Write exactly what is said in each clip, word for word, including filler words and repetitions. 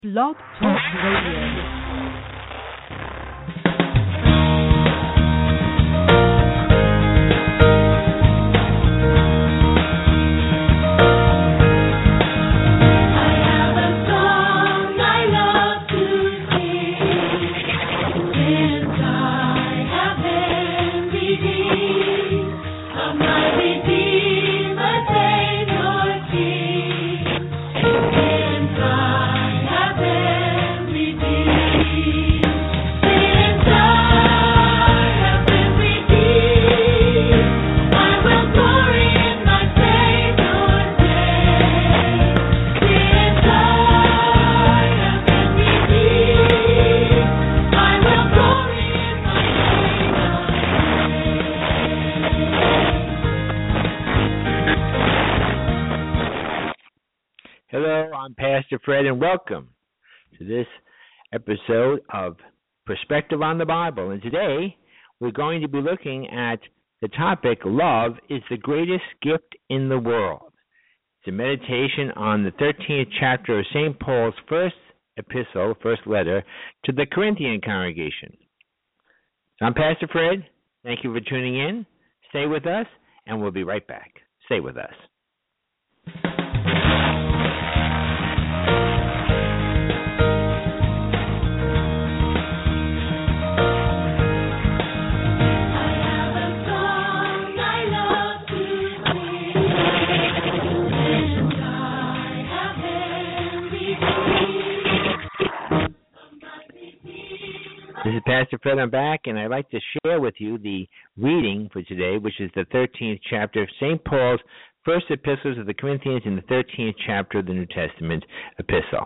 Blog Talk Radio. Hello, I'm Pastor Fred, and welcome to this episode of Perspective on the Bible. And today, we're going to be looking at the topic, Love is the Greatest Gift in the World. It's a meditation on the thirteenth chapter of Saint Paul's first epistle, first letter, to the Corinthian congregation. So I'm Pastor Fred. Thank you for tuning in. Stay with us, and we'll be right back. Stay with us. This is Pastor Fred. I'm back, and I'd like to share with you the reading for today, which is the thirteenth chapter of Saint Paul's first epistles of the Corinthians and the thirteenth chapter of the New Testament epistle.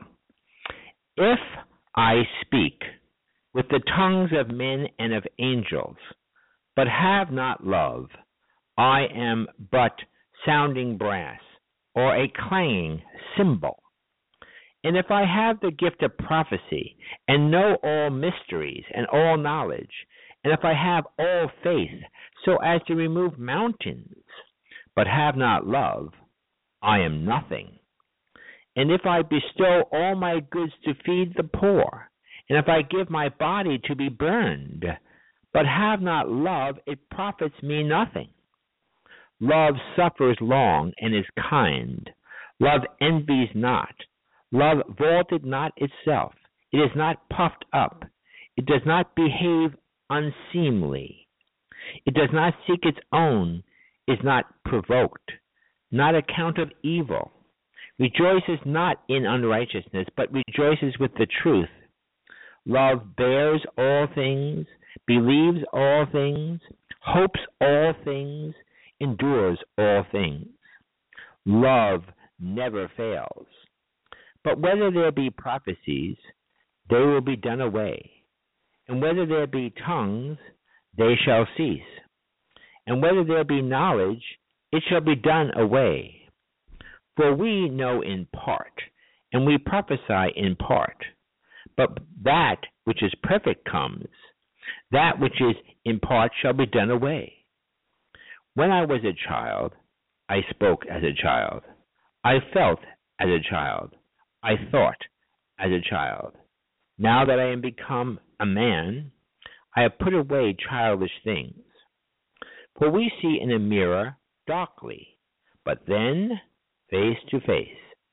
If I speak with the tongues of men and of angels, but have not love, I am but sounding brass, or a clanging cymbal. And if I have the gift of prophecy, and know all mysteries and all knowledge, and if I have all faith, so as to remove mountains, but have not love, I am nothing. And if I bestow all my goods to feed the poor, and if I give my body to be burned, but have not love, it profits me nothing. Love suffers long and is kind. Love envies not. Love vaunted not itself. It is not puffed up. It does not behave unseemly. It does not seek its own, is not provoked, not account of evil, rejoices not in unrighteousness, but rejoices with the truth. Love bears all things, believes all things, hopes all things, endures all things. Love never fails. But whether there be prophecies, they will be done away. And whether there be tongues, they shall cease. And whether there be knowledge, it shall be done away. For we know in part, and we prophesy in part. But that which is perfect comes, that which is in part shall be done away. When I was a child, I spoke as a child. I felt as a child. I thought as a child. Now that I am become a man, I have put away childish things. For we see in a mirror darkly, but then face to face.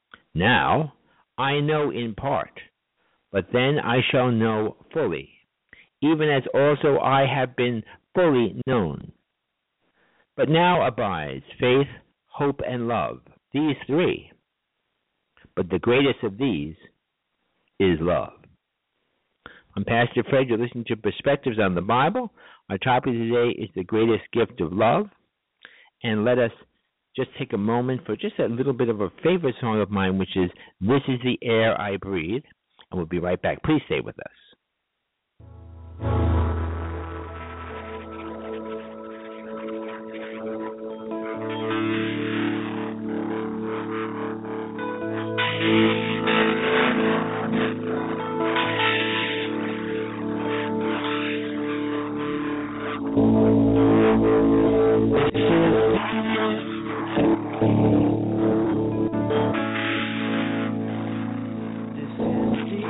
Now I know in part, but then I shall know fully, even as also I have been fully known. But now abides faith, hope, and love, these three. But the greatest of these is love. I'm Pastor Fred. You're listening to Perspectives on the Bible. Our topic today is the greatest gift of love. And let us just take a moment for just a little bit of a favorite song of mine, which is This is the Air I Breathe. And we'll be right back. Please stay with us. This is the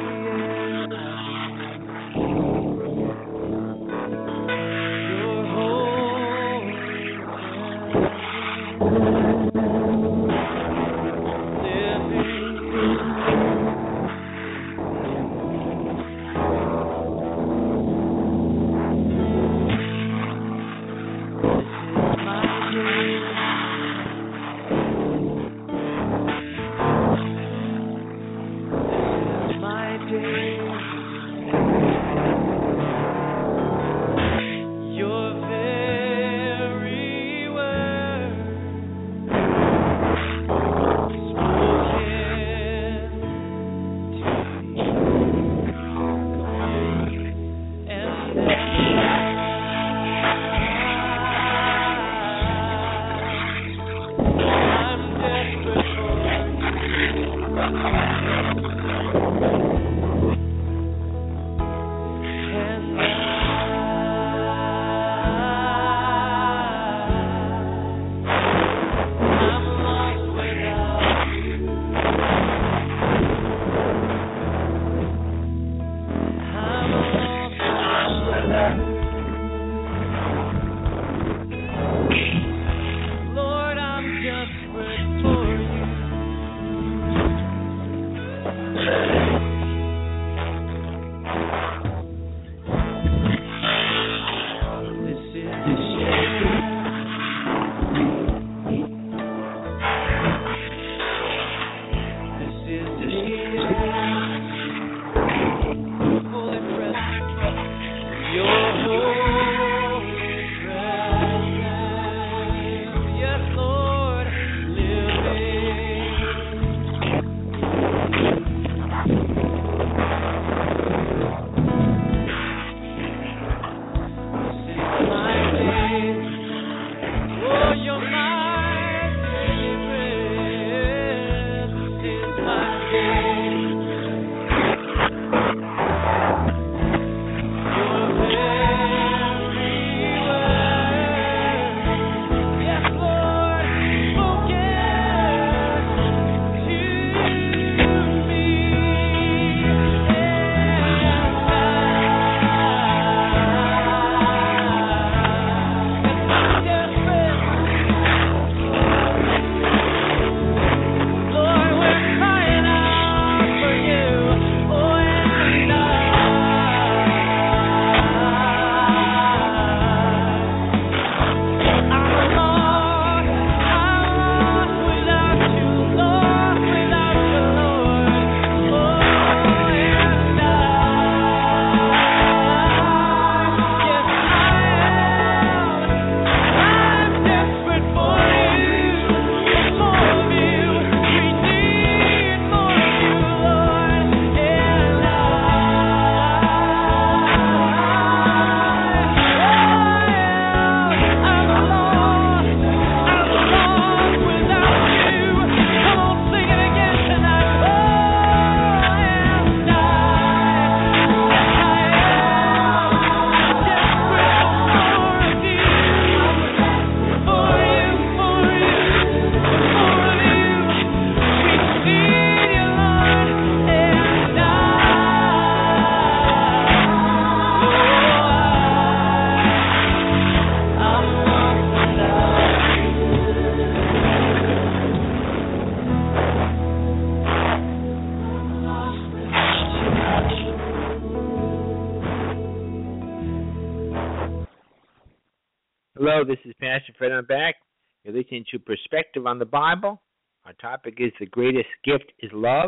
Hello, this is Pastor Fred. I'm back. You're listening to Perspective on the Bible. Our topic is the greatest gift is love.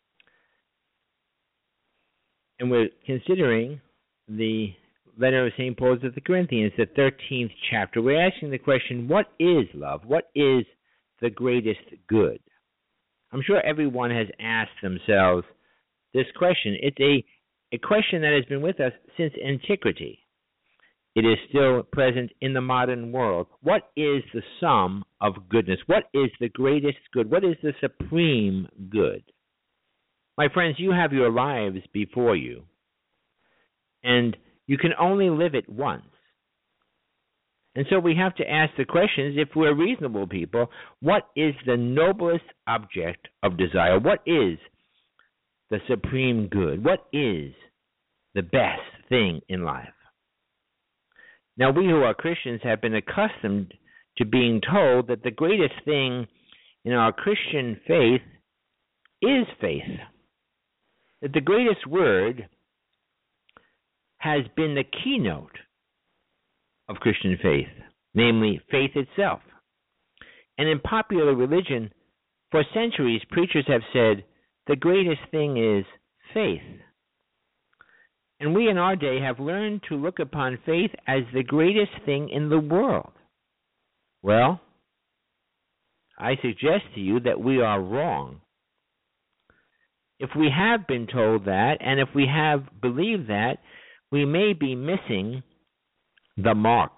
And we're considering the letter of Saint Paul to the Corinthians, the thirteenth chapter. We're asking the question, what is love? What is the greatest good? I'm sure everyone has asked themselves this question. It's a, a question that has been with us since antiquity. It is still present in the modern world. What is the sum of goodness? What is the greatest good? What is the supreme good? My friends, you have your lives before you, and you can only live it once. And so we have to ask the questions, if we're reasonable people, what is the noblest object of desire? What is the supreme good? What is the best thing in life? Now, we who are Christians have been accustomed to being told that the greatest thing in our Christian faith is faith. That the greatest word has been the keynote of Christian faith, namely faith itself. And in popular religion, for centuries, preachers have said the greatest thing is faith. And we in our day have learned to look upon faith as the greatest thing in the world. Well, I suggest to you that we are wrong. If we have been told that, and if we have believed that, we may be missing the mark.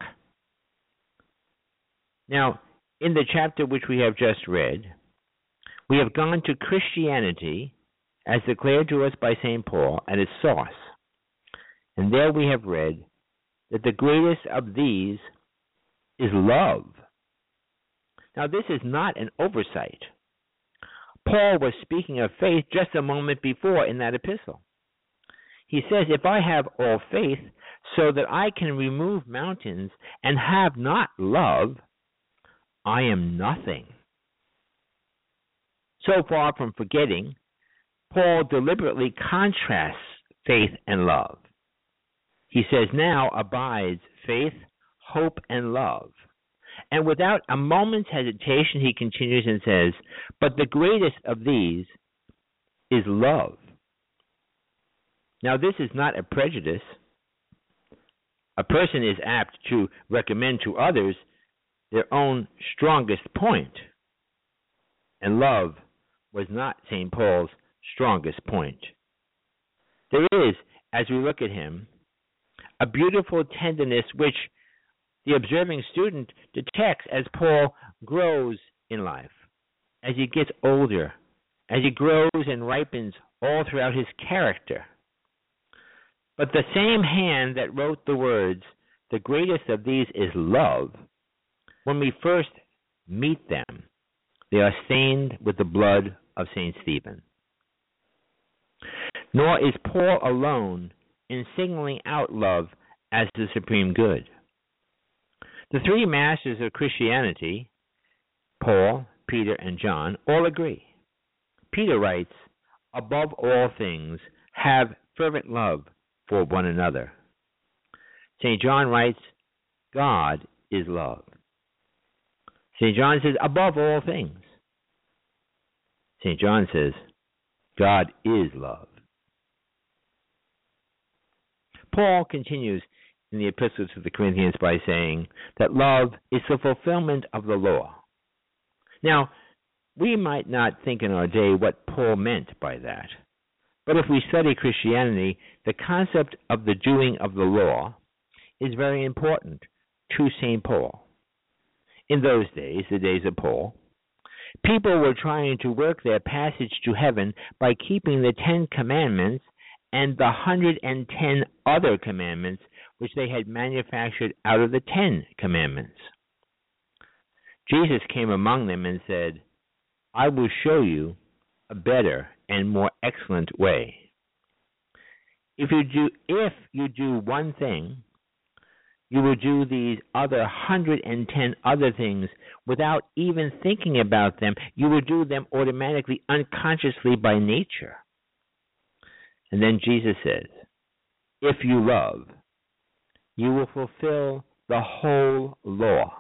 Now, in the chapter which we have just read, we have gone to Christianity as declared to us by Saint Paul at its source. And there we have read that the greatest of these is love. Now, this is not an oversight. Paul was speaking of faith just a moment before in that epistle. He says, if I have all faith so that I can remove mountains and have not love, I am nothing. So far from forgetting, Paul deliberately contrasts faith and love. He says, now abides faith, hope, and love. And without a moment's hesitation, he continues and says, but the greatest of these is love. Now, this is not a prejudice. A person is apt to recommend to others their own strongest point. And love was not Saint Paul's strongest point. There is, as we look at him, a beautiful tenderness which the observing student detects as Paul grows in life, as he gets older, as he grows and ripens all throughout his character. But the same hand that wrote the words, the greatest of these is love, when we first meet them, they are stained with the blood of Saint Stephen. Nor is Paul alone in singling out love as the supreme good. The three masters of Christianity, Paul, Peter, and John, all agree. Peter writes, above all things, have fervent love for one another. Saint John writes, God is love. Saint John says, above all things. Saint John says, God is love. Paul continues in the Epistle to the Corinthians by saying that love is the fulfillment of the law. Now, we might not think in our day what Paul meant by that, but if we study Christianity, the concept of the doing of the law is very important to Saint Paul. In those days, the days of Paul, people were trying to work their passage to heaven by keeping the Ten Commandments and the hundred and ten other commandments which they had manufactured out of the Ten Commandments. Jesus came among them and said, I will show you a better and more excellent way. If you do, if you do one thing, you will do these other hundred and ten other things without even thinking about them. You will do them automatically, unconsciously by nature. And then Jesus says, if you love, you will fulfill the whole law.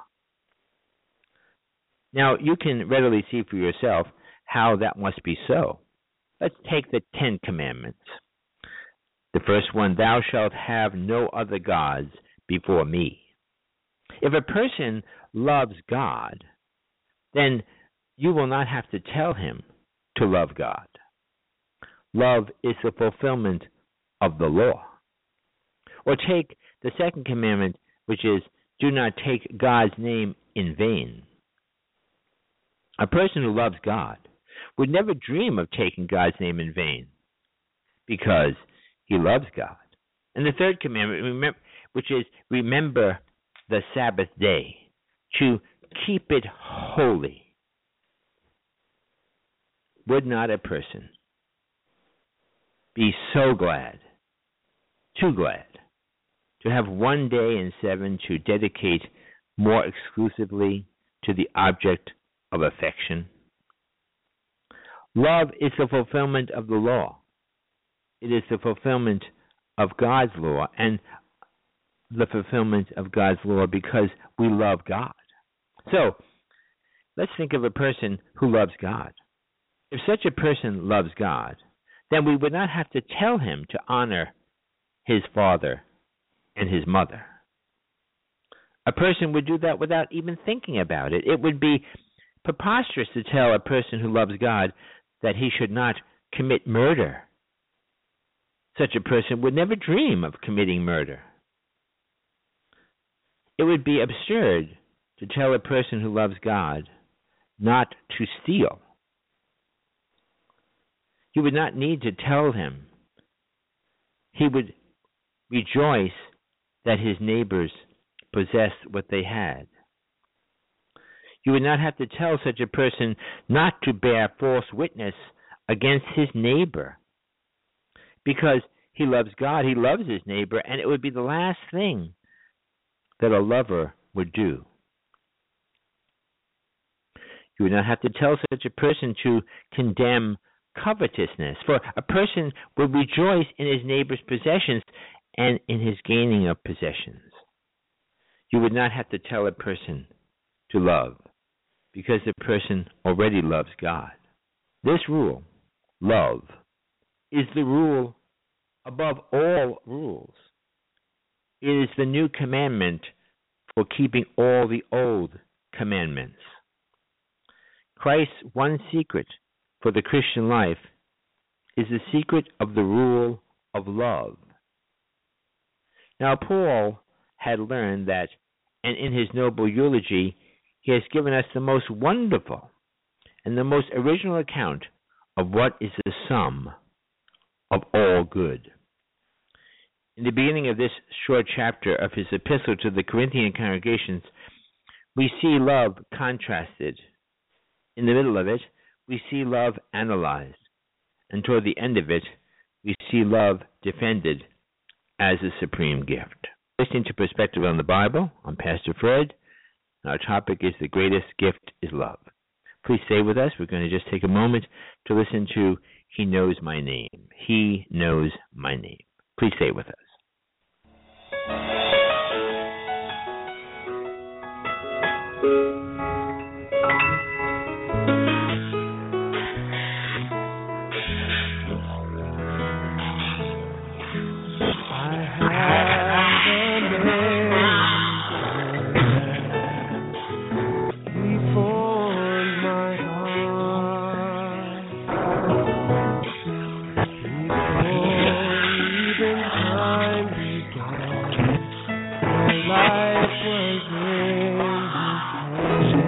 Now, you can readily see for yourself how that must be so. Let's take the Ten Commandments. The first one, thou shalt have no other gods before me. If a person loves God, then you will not have to tell him to love God. Love is the fulfillment of the law. Or take the second commandment, which is, do not take God's name in vain. A person who loves God would never dream of taking God's name in vain because he loves God. And the third commandment, which is, remember the Sabbath day, to keep it holy. Would not a person be so glad, too glad, to have one day in seven to dedicate more exclusively to the object of affection? Love is the fulfillment of the law. It is the fulfillment of God's law, and the fulfillment of God's law because we love God. So, let's think of a person who loves God. If such a person loves God, then we would not have to tell him to honor his father and his mother. A person would do that without even thinking about it. It would be preposterous to tell a person who loves God that he should not commit murder. Such a person would never dream of committing murder. It would be absurd to tell a person who loves God not to steal. You would not need to tell him. He would rejoice that his neighbors possessed what they had. You would not have to tell such a person not to bear false witness against his neighbor. Because he loves God, he loves his neighbor, and it would be the last thing that a lover would do. You would not have to tell such a person to condemn covetousness, for a person would rejoice in his neighbor's possessions and in his gaining of possessions. You would not have to tell a person to love, because the person already loves God. This rule, love, is the rule above all rules. It is the new commandment for keeping all the old commandments. Christ's one secret for the Christian life is the secret of the rule of love. Now, Paul had learned that, and in his noble eulogy, he has given us the most wonderful and the most original account of what is the sum of all good. In the beginning of this short chapter of his epistle to the Corinthian congregations, we see love contrasted. In the middle of it, we see love analyzed. And toward the end of it, we see love defended as a supreme gift. Listening to Perspective on the Bible, I'm Pastor Fred. Our topic is The Greatest Gift is Love. Please stay with us. We're going to just take a moment to listen to He Knows My Name. He Knows My Name. Please stay with us. Life was in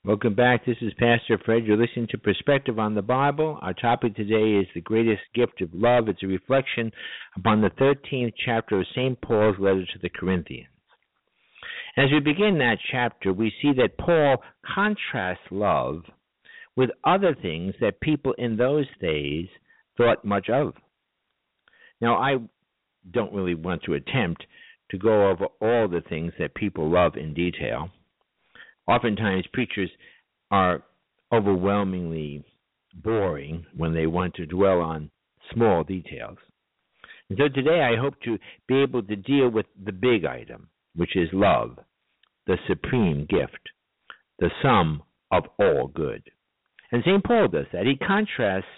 Welcome back. This is Pastor Fred. You're listening to Perspective on the Bible. Our topic today is the greatest gift of love. It's a reflection upon the thirteenth chapter of Saint Paul's letter to the Corinthians. As we begin that chapter, we see that Paul contrasts love with other things that people in those days thought much of. Now, I don't really want to attempt to go over all the things that people love in detail. Oftentimes, preachers are overwhelmingly boring when they want to dwell on small details. And so today I hope to be able to deal with the big item, which is love, the supreme gift, the sum of all good. And Saint Paul does that. He contrasts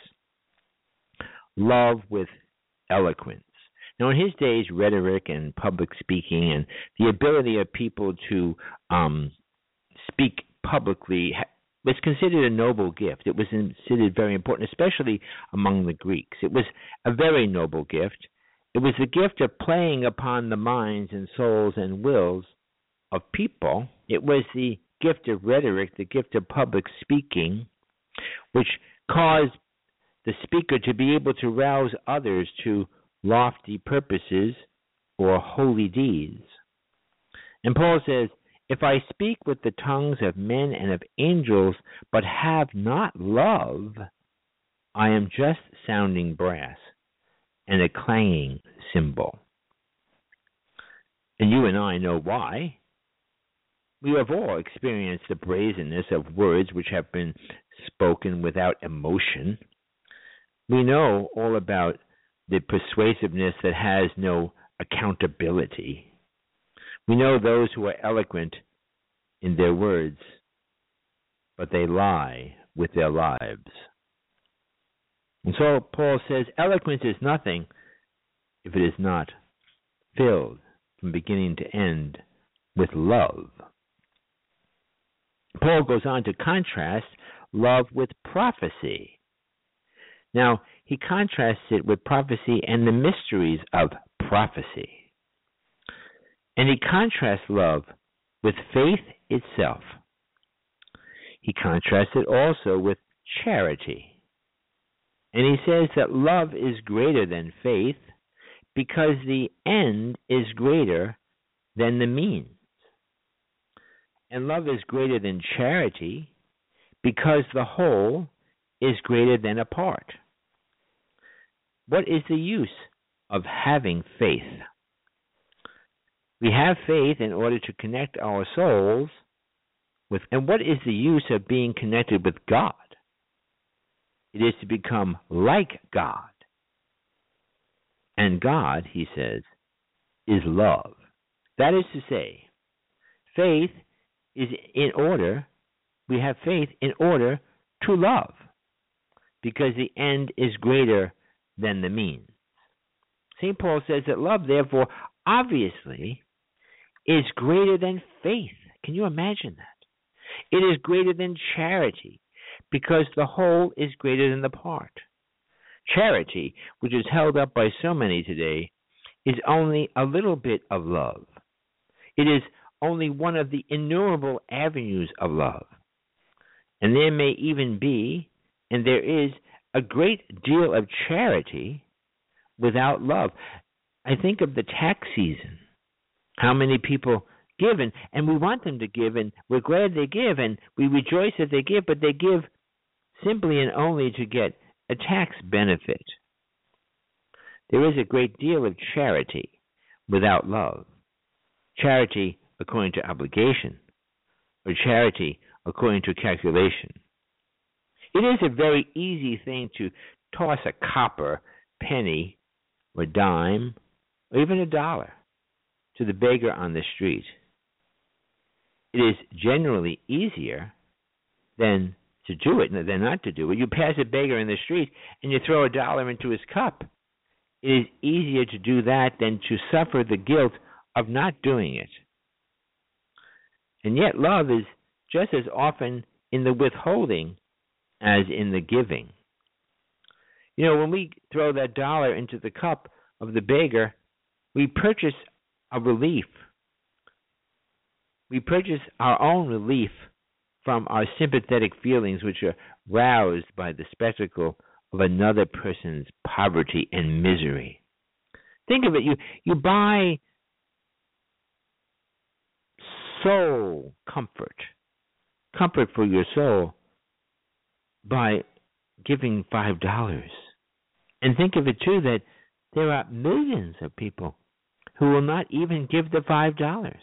love with eloquence. Now, in his days, rhetoric and public speaking and the ability of people to um, speak publicly was considered a noble gift. It was considered very important, especially among the Greeks. It was a very noble gift. It was the gift of playing upon the minds and souls and wills of people. It was the gift of rhetoric, the gift of public speaking, which caused the speaker to be able to rouse others to lofty purposes or holy deeds. And Paul says, if I speak with the tongues of men and of angels, but have not love, I am just sounding brass and a clanging cymbal. And you and I know why. We have all experienced the brazenness of words which have been spoken without emotion. We know all about the persuasiveness that has no accountability. We know those who are eloquent in their words, but they lie with their lives. And so Paul says, eloquence is nothing if it is not filled from beginning to end with love. Paul goes on to contrast love with prophecy. Now, he contrasts it with prophecy and the mysteries of prophecy. And he contrasts love with faith itself. He contrasts it also with charity. And he says that love is greater than faith because the end is greater than the means. And love is greater than charity because the whole is greater than a part. What is the use of having faith? We have faith in order to connect our souls with, and what is the use of being connected with God? It is to become like God. And God, he says, is love. That is to say, faith is in order, we have faith in order to love, because the end is greater than the means. Saint Paul says that love, therefore, obviously, is greater than faith. Can you imagine that? It is greater than charity, because the whole is greater than the part. Charity, which is held up by so many today, is only a little bit of love. It is only one of the innumerable avenues of love. And there may even be, and there is, a great deal of charity without love. I think of the tax season. How many people give, and, and we want them to give, and we're glad they give, and we rejoice that they give, but they give simply and only to get a tax benefit. There is a great deal of charity without love. Charity according to obligation, or charity according to calculation. It is a very easy thing to toss a copper, penny, or dime, or even a dollar to the beggar on the street. It is generally easier than to do it than not to do it. You pass a beggar in the street and you throw a dollar into his cup. It is easier to do that than to suffer the guilt of not doing it. And yet love is just as often in the withholding as in the giving. You know, when we throw that dollar into the cup of the beggar, we purchase a relief. We purchase our own relief from our sympathetic feelings, which are roused by the spectacle of another person's poverty and misery. Think of it. You, you buy soul comfort, comfort for your soul, by giving five dollars. And think of it, too, that there are millions of people who will not even give the five dollars.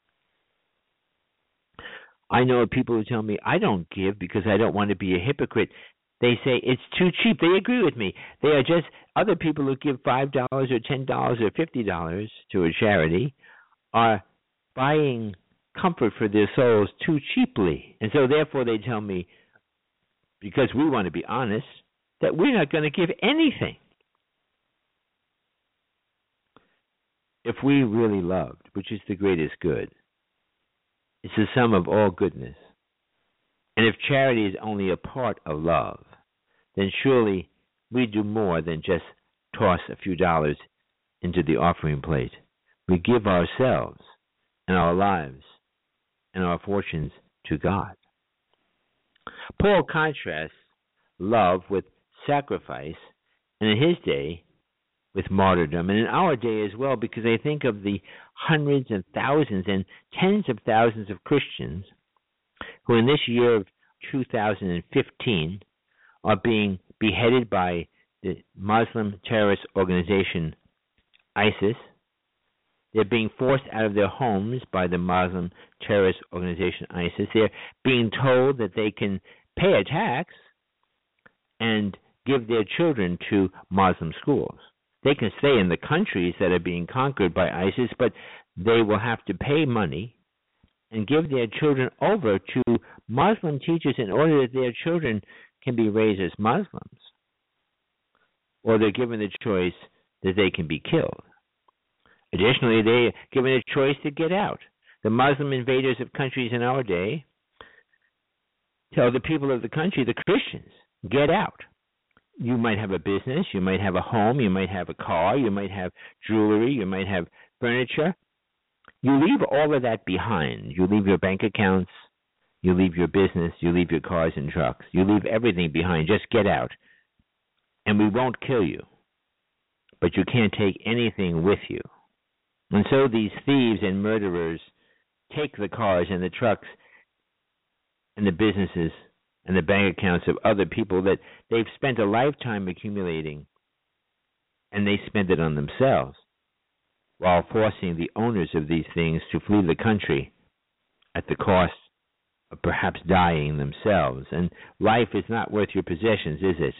I know of people who tell me, I don't give because I don't want to be a hypocrite. They say it's too cheap. They agree with me. They are just other people who give five dollars or ten dollars or fifty dollars to a charity are buying comfort for their souls too cheaply. And so therefore they tell me, because we want to be honest, that we're not going to give anything. If we really loved, which is the greatest good, it's the sum of all goodness. And if charity is only a part of love, then surely we do more than just toss a few dollars into the offering plate. We give ourselves and our lives and our fortunes to God. Paul contrasts love with sacrifice, and in his day with martyrdom, and in our day as well, because I think of the hundreds and thousands and tens of thousands of Christians who in this year of two thousand fifteen are being beheaded by the Muslim terrorist organization ISIS. They're being forced out of their homes by the Muslim terrorist organization ISIS. They're being told that they can pay a tax and give their children to Muslim schools. They can stay in the countries that are being conquered by ISIS, but they will have to pay money and give their children over to Muslim teachers in order that their children can be raised as Muslims. Or they're given the choice that they can be killed. Additionally, they are given a choice to get out. The Muslim invaders of countries in our day tell the people of the country, the Christians, get out. You might have a business, you might have a home, you might have a car, you might have jewelry, you might have furniture. You leave all of that behind. You leave your bank accounts, you leave your business, you leave your cars and trucks. You leave everything behind. Just get out. And we won't kill you. But you can't take anything with you. And so these thieves and murderers take the cars and the trucks and the businesses and the bank accounts of other people that they've spent a lifetime accumulating, and they spend it on themselves while forcing the owners of these things to flee the country at the cost of perhaps dying themselves. And life is not worth your possessions, is it?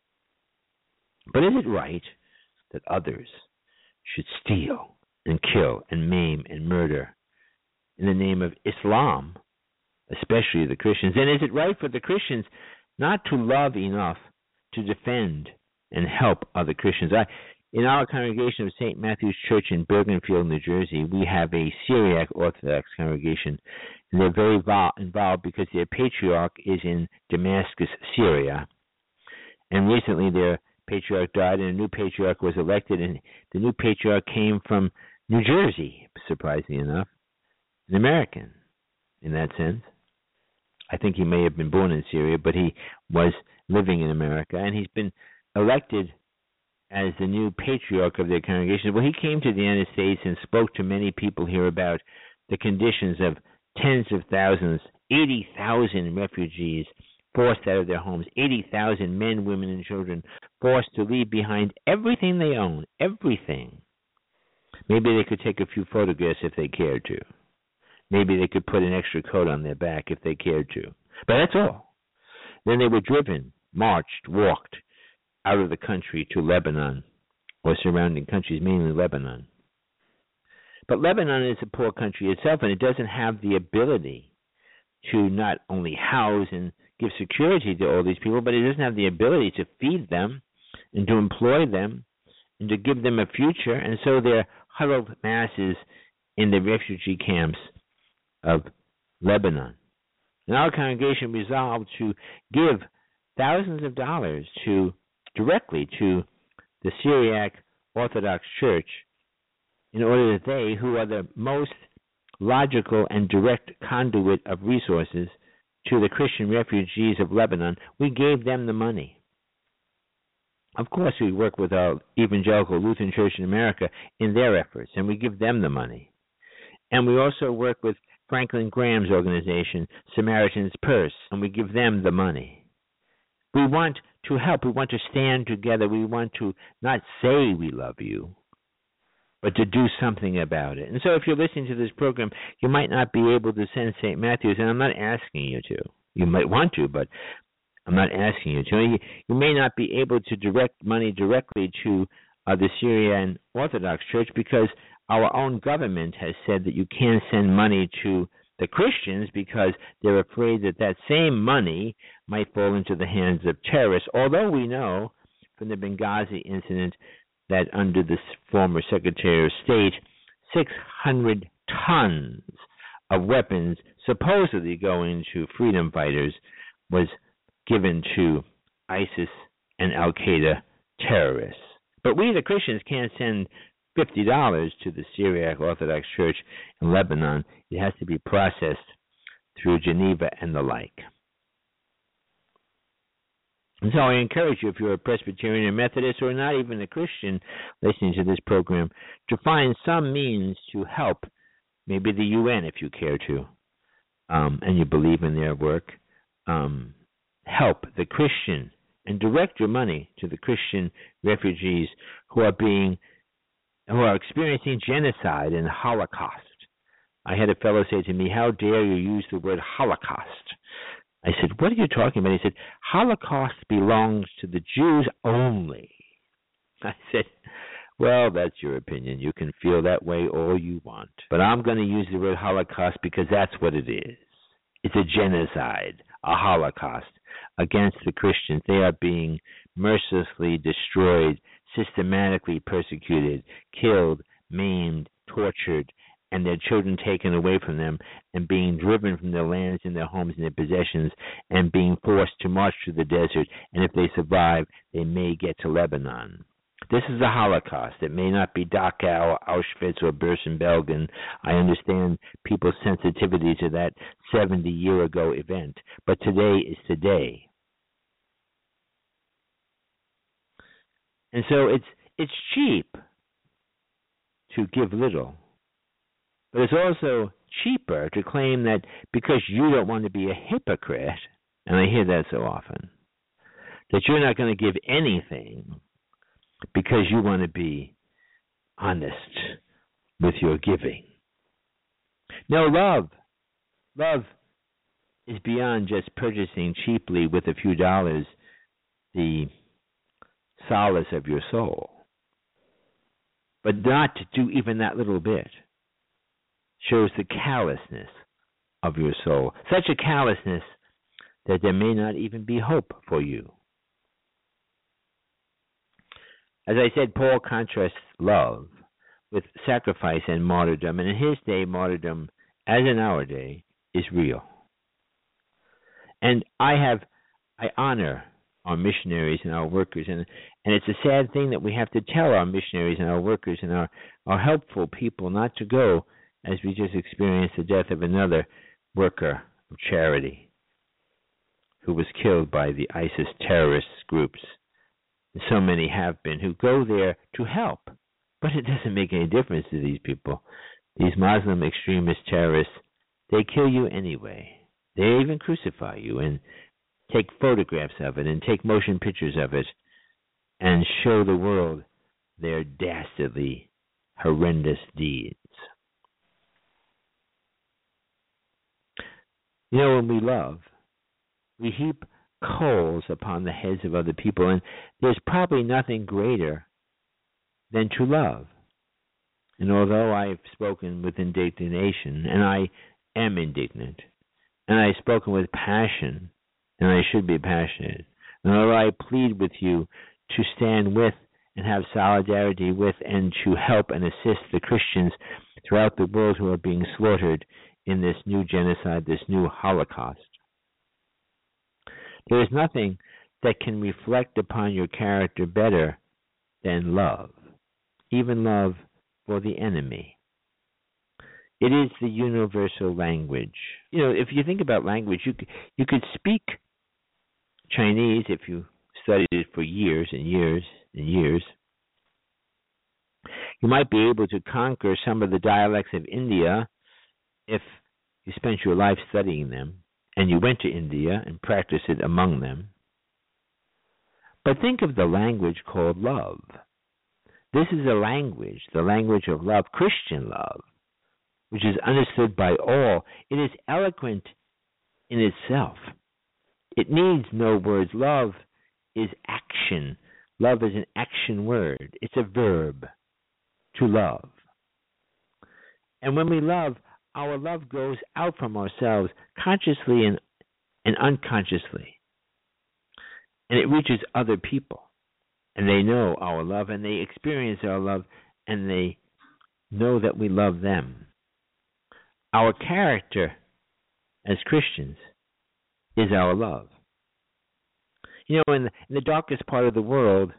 But is it right that others should steal and kill and maim and murder in the name of Islam, especially the Christians? And is it right for the Christians not to love enough to defend and help other Christians? I, in our congregation of Saint Matthew's Church in Bergenfield, New Jersey, we have a Syriac Orthodox congregation, and they're very vol- involved because their patriarch is in Damascus, Syria. And recently their patriarch died, and a new patriarch was elected, and the new patriarch came from New Jersey, surprisingly enough, an American in that sense. I think he may have been born in Syria, but he was living in America, and he's been elected as the new patriarch of their congregation. Well, he came to the United States and spoke to many people here about the conditions of tens of thousands, eighty thousand refugees forced out of their homes, eighty thousand men, women, and children forced to leave behind everything they own, everything. Maybe they could take a few photographs if they cared to. Maybe they could put an extra coat on their back if they cared to. But that's all. Then they were driven, marched, walked out of the country to Lebanon or surrounding countries, mainly Lebanon. But Lebanon is a poor country itself, and it doesn't have the ability to not only house and give security to all these people, but it doesn't have the ability to feed them and to employ them and to give them a future. And so they're huddled masses in the refugee camps of Lebanon. And our congregation resolved to give thousands of dollars to directly to the Syriac Orthodox Church in order that they, who are the most logical and direct conduit of resources, to the Christian refugees of Lebanon, we gave them the money. Of course, we work with our Evangelical Lutheran Church in America in their efforts, and we give them the money. And we also work with Franklin Graham's organization, Samaritan's Purse, and we give them the money. We want to help. We want to stand together. We want to not say we love you, but to do something about it. And so if you're listening to this program, you might not be able to send Saint Matthew's, and I'm not asking you to. You might want to, but I'm not asking you to. You, you may not be able to direct money directly to uh, the Syrian Orthodox Church because our own government has said that you can't send money to the Christians because they're afraid that that same money might fall into the hands of terrorists, although we know from the Benghazi incident that under the former Secretary of State, six hundred tons of weapons supposedly going to freedom fighters was given to ISIS and Al-Qaeda terrorists. But we, the Christians, can't send fifty dollars to the Syriac Orthodox Church in Lebanon. It has to be processed through Geneva and the like. And so I encourage you, if you're a Presbyterian or Methodist or not even a Christian listening to this program, to find some means to help, maybe the U N if you care to, um, and you believe in their work, um, help the Christian and direct your money to the Christian refugees who are being who are experiencing genocide and Holocaust. I had a fellow say to me, "How dare you use the word Holocaust?" I said, "What are you talking about?" He said, "Holocaust belongs to the Jews only." I said, "Well, that's your opinion. You can feel that way all you want. But I'm going to use the word Holocaust because that's what it is. It's a genocide, a Holocaust against the Christians. They are being mercilessly destroyed, systematically persecuted, killed, maimed, tortured, and their children taken away from them and being driven from their lands and their homes and their possessions and being forced to march through the desert. And if they survive, they may get to Lebanon. This is a Holocaust. It may not be Dachau, Auschwitz, or Bergen-Belsen. I understand people's sensitivity to that seventy-year-ago event. But today is today. And so it's it's cheap to give little. But it's also cheaper to claim that because you don't want to be a hypocrite, and I hear that so often, that you're not going to give anything because you want to be honest with your giving. No, love. Love is beyond just purchasing cheaply with a few dollars the solace of your soul. But not to do even that little bit shows the callousness of your soul. Such a callousness that there may not even be hope for you. As I said, Paul contrasts love with sacrifice and martyrdom. And in his day, martyrdom, as in our day, is real. And I have, I honor our missionaries and our workers. And, and it's a sad thing that we have to tell our missionaries and our workers and our, our helpful people not to go, as we just experienced the death of another worker of charity who was killed by the ISIS terrorist groups. So many have been who go there to help, but it doesn't make any difference to these people. These Muslim extremist terrorists, they kill you anyway. They even crucify you and take photographs of it and take motion pictures of it and show the world their dastardly, horrendous deeds. You know, when we love, we heap coals upon the heads of other people, and there's probably nothing greater than to love. And although I've spoken with indignation, and I am indignant, and I've spoken with passion, and I should be passionate, and although I plead with you to stand with and have solidarity with and to help and assist the Christians throughout the world who are being slaughtered in this new genocide, this new Holocaust, there is nothing that can reflect upon your character better than love, even love for the enemy. It is the universal language. You know, if you think about language, you could, you could speak Chinese if you studied it for years and years and years. You might be able to conquer some of the dialects of India if you spent your life studying them and you went to India and practiced it among them. But think of the language called love. This is a language, the language of love, Christian love, which is understood by all. It is eloquent in itself. It needs no words. Love is action. Love is an action word. It's a verb, to love. And when we love, our love goes out from ourselves consciously and, and unconsciously. And it reaches other people. And they know our love, and they experience our love, and they know that we love them. Our character as Christians is our love. You know, in the, in the darkest part of the world,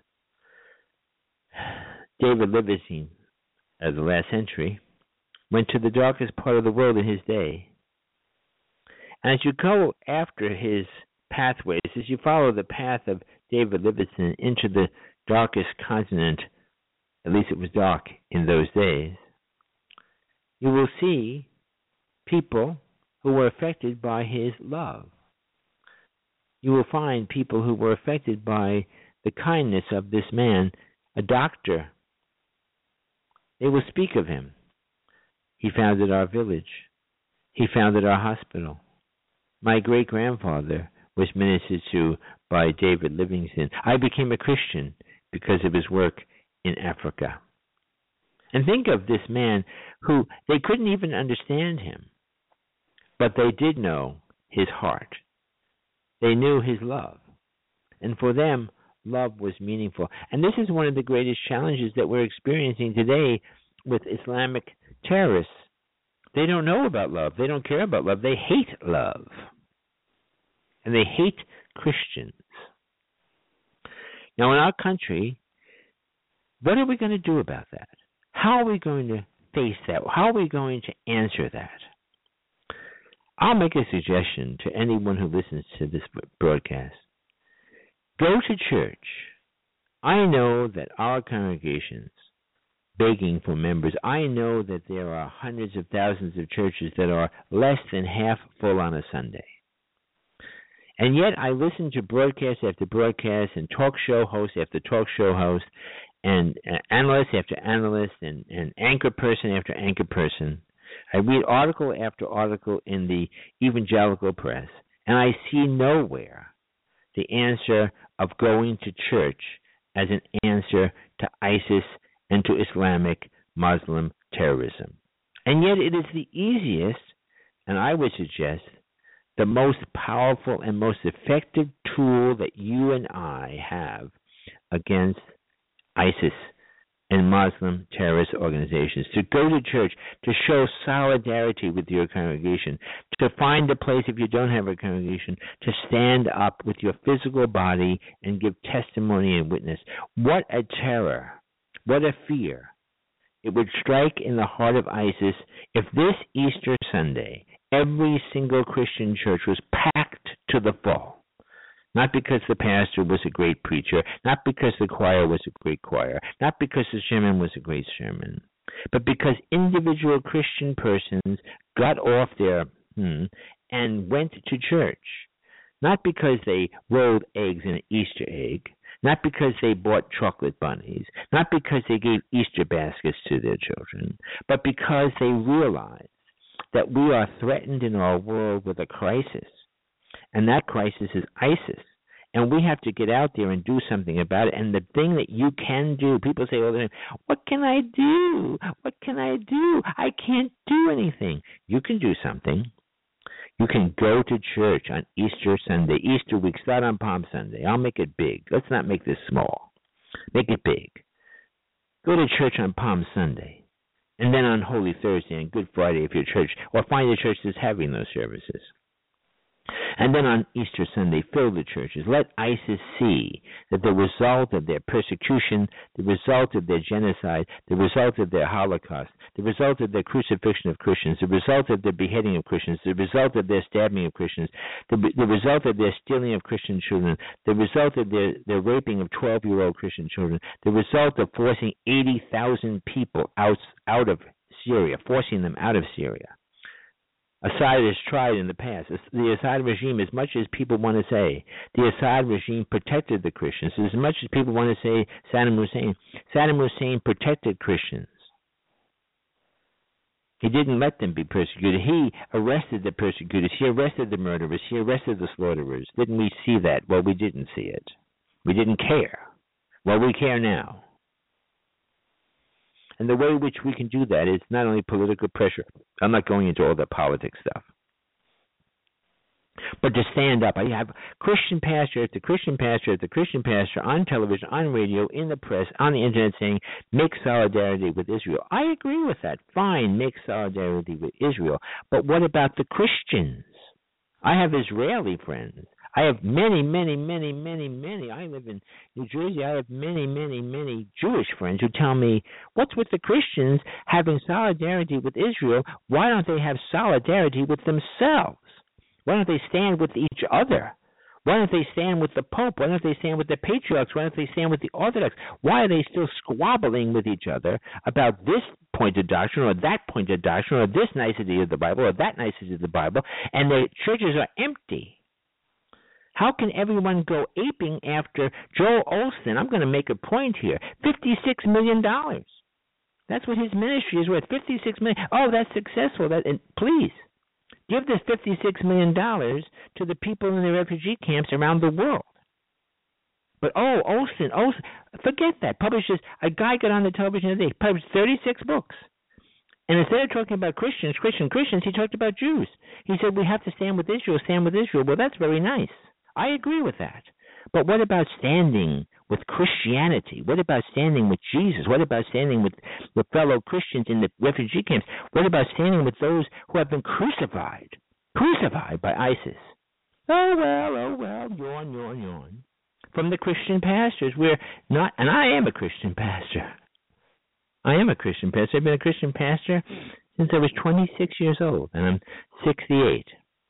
David Livingstone, of the last century, went to the darkest part of the world in his day. And as you go after his pathways, as you follow the path of David Livingstone into the darkest continent, at least it was dark in those days, you will see people who were affected by his love. You will find people who were affected by the kindness of this man, a doctor. They will speak of him. He founded our village. He founded our hospital. My great-grandfather was ministered to by David Livingstone. I became a Christian because of his work in Africa. And think of this man who, they couldn't even understand him, but they did know his heart. They knew his love. And for them, love was meaningful. And this is one of the greatest challenges that we're experiencing today with Islamic terrorists. They don't know about love. They don't care about love. They hate love. And they hate Christians. Now, in our country, what are we going to do about that? How are we going to face that? How are we going to answer that? I'll make a suggestion to anyone who listens to this broadcast. Go to church. I know that our congregations begging for members. I know that there are hundreds of thousands of churches that are less than half full on a Sunday. And yet I listen to broadcast after broadcast and talk show host after talk show host and uh, analyst after analyst and, and anchor person after anchor person. I read article after article in the evangelical press, and I see nowhere the answer of going to church as an answer to ISIS and to Islamic Muslim terrorism. And yet it is the easiest, and I would suggest, the most powerful and most effective tool that you and I have against ISIS and Muslim terrorist organizations, to go to church, to show solidarity with your congregation, to find a place if you don't have a congregation, to stand up with your physical body and give testimony and witness. What a terror, what a fear it would strike in the heart of ISIS if this Easter Sunday every single Christian church was packed to the full. Not because the pastor was a great preacher, not because the choir was a great choir, not because the sermon was a great sermon, but because individual Christian persons got off their hmm, and went to church. Not because they rolled eggs in an Easter egg, not because they bought chocolate bunnies, not because they gave Easter baskets to their children, but because they realized that we are threatened in our world with a crisis. And that crisis is ISIS. And we have to get out there and do something about it. And the thing that you can do, people say all the time, what can I do? What can I do? I can't do anything. You can do something. You can go to church on Easter Sunday, Easter week, start on Palm Sunday. I'll make it big. Let's not make this small. Make it big. Go to church on Palm Sunday. And then on Holy Thursday and Good Friday if your church, or find a church that's having those services. And then on Easter Sunday, fill the churches. Let ISIS see that the result of their persecution, the result of their genocide, the result of their Holocaust, the result of their crucifixion of Christians, the result of their beheading of Christians, the result of their stabbing of Christians, the, the result of their stealing of Christian children, the result of their, their raping of twelve-year-old Christian children, the result of forcing eighty thousand people out, out of Syria, forcing them out of Syria. Assad has tried in the past. The Assad regime, as much as people want to say, the Assad regime protected the Christians. As much as people want to say Saddam Hussein, Saddam Hussein protected Christians. He didn't let them be persecuted. He arrested the persecutors. He arrested the murderers. He arrested the slaughterers. Didn't we see that? Well, we didn't see it. We didn't care. Well, we care now. And the way in which we can do that is not only political pressure. I'm not going into all the politics stuff. But to stand up. I have Christian pastor after Christian pastor after Christian pastor on television, on radio, in the press, on the internet saying, make solidarity with Israel. I agree with that. Fine, make solidarity with Israel. But what about the Christians? I have Israeli friends. I have many, many, many, many, many. I live in New Jersey. I have many, many, many Jewish friends who tell me, what's with the Christians having solidarity with Israel? Why don't they have solidarity with themselves? Why don't they stand with each other? Why don't they stand with the Pope? Why don't they stand with the patriarchs? Why don't they stand with the Orthodox? Why are they still squabbling with each other about this point of doctrine or that point of doctrine or this nicety of the Bible or that nicety of the Bible, and the churches are empty? How can everyone go aping after Joel Osteen? I'm going to make a point here. fifty-six million dollars. That's what his ministry is worth, fifty-six million dollars. Oh, that's successful. That, and please, give this fifty-six million dollars to the people in the refugee camps around the world. But, oh, Osteen, Osteen, forget that. Publishes, a guy got on the television today, published thirty-six books. And instead of talking about Christians, Christian Christians, he talked about Jews. He said, we have to stand with Israel, stand with Israel. Well, that's very nice. I agree with that. But what about standing with Christianity? What about standing with Jesus? What about standing with, with fellow Christians in the refugee camps? What about standing with those who have been crucified, crucified by ISIS? Oh, well, oh, well, yawn, yawn, yawn. From the Christian pastors, we're not, and I am a Christian pastor. I am a Christian pastor. I've been a Christian pastor since I was twenty-six years old, and I'm sixty-eight.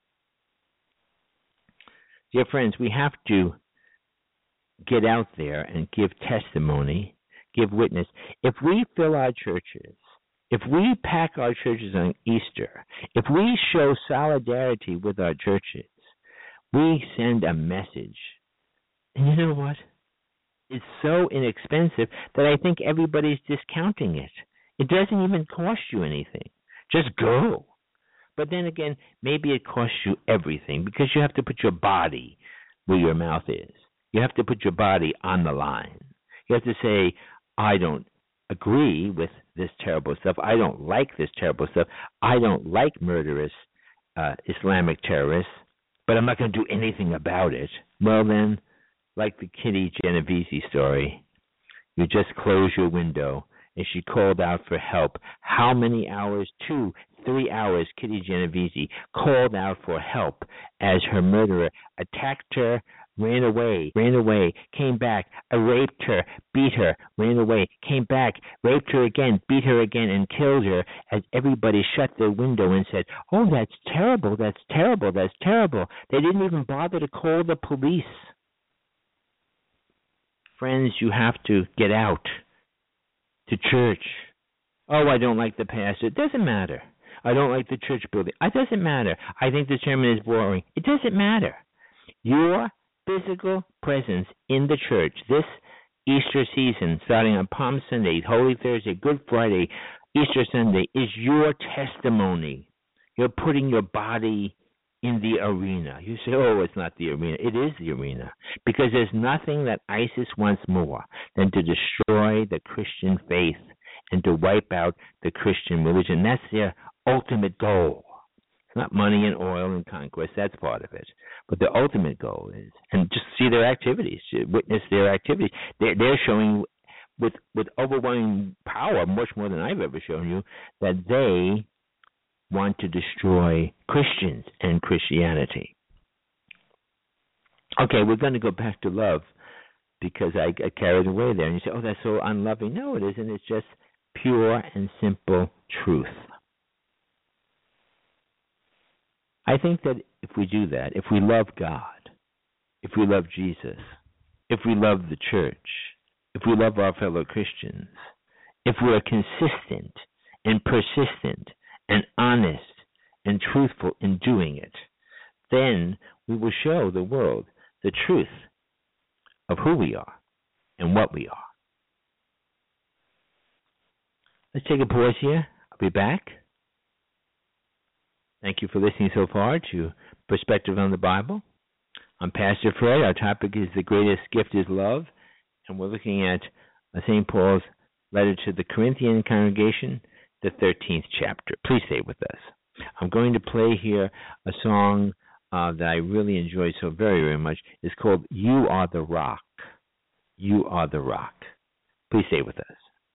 Dear friends, we have to get out there and give testimony, give witness. If we fill our churches, if we pack our churches on Easter, if we show solidarity with our churches, we send a message. And you know what? It's so inexpensive that I think everybody's discounting it. It doesn't even cost you anything. Just go. But then again, maybe it costs you everything because you have to put your body where your mouth is. You have to put your body on the line. You have to say, I don't agree with this terrible stuff. I don't like this terrible stuff. I don't like murderous uh, Islamic terrorists, but I'm not going to do anything about it. Well, then, like the Kitty Genovese story, you just close your window, and she called out for help. How many hours? Two, three hours, Kitty Genovese called out for help as her murderer attacked her, ran away, ran away, came back, raped her, beat her, ran away, came back, raped her again, beat her again, and killed her as everybody shut their window and said, oh, that's terrible, that's terrible, that's terrible. They didn't even bother to call the police. Friends, you have to get out to church. Oh, I don't like the pastor. It doesn't matter. I don't like the church building. It doesn't matter. I think the sermon is boring. It doesn't matter. Your physical presence in the church this Easter season, starting on Palm Sunday, Holy Thursday, Good Friday, Easter Sunday, is your testimony. You're putting your body in the arena. You say, oh, it's not the arena. It is the arena. Because there's nothing that ISIS wants more than to destroy the Christian faith and to wipe out the Christian religion. That's their ultimate goal. It's not money and oil and conquest. That's part of it. But the ultimate goal is, and just see their activities, witness their activities. They're, they're showing with, with overwhelming power, much more than I've ever shown you, that they want to destroy Christians and Christianity. Okay, we're going to go back to love because I got carried away there. And you say, oh, that's so unloving. No, it isn't. It's just pure and simple truth. I think that if we do that, if we love God, if we love Jesus, if we love the church, if we love our fellow Christians, if we are consistent and persistent and honest and truthful in doing it, then we will show the world the truth of who we are and what we are. Let's take a pause here. I'll be back. Thank you for listening so far to Perspective on the Bible. I'm Pastor Fred. Our topic is The Greatest Gift is Love, and we're looking at Saint Paul's letter to the Corinthian congregation, the thirteenth chapter. Please stay with us. I'm going to play here a song uh, that I really enjoy so very, very much. It's called You Are the Rock. You Are the Rock. Please stay with us.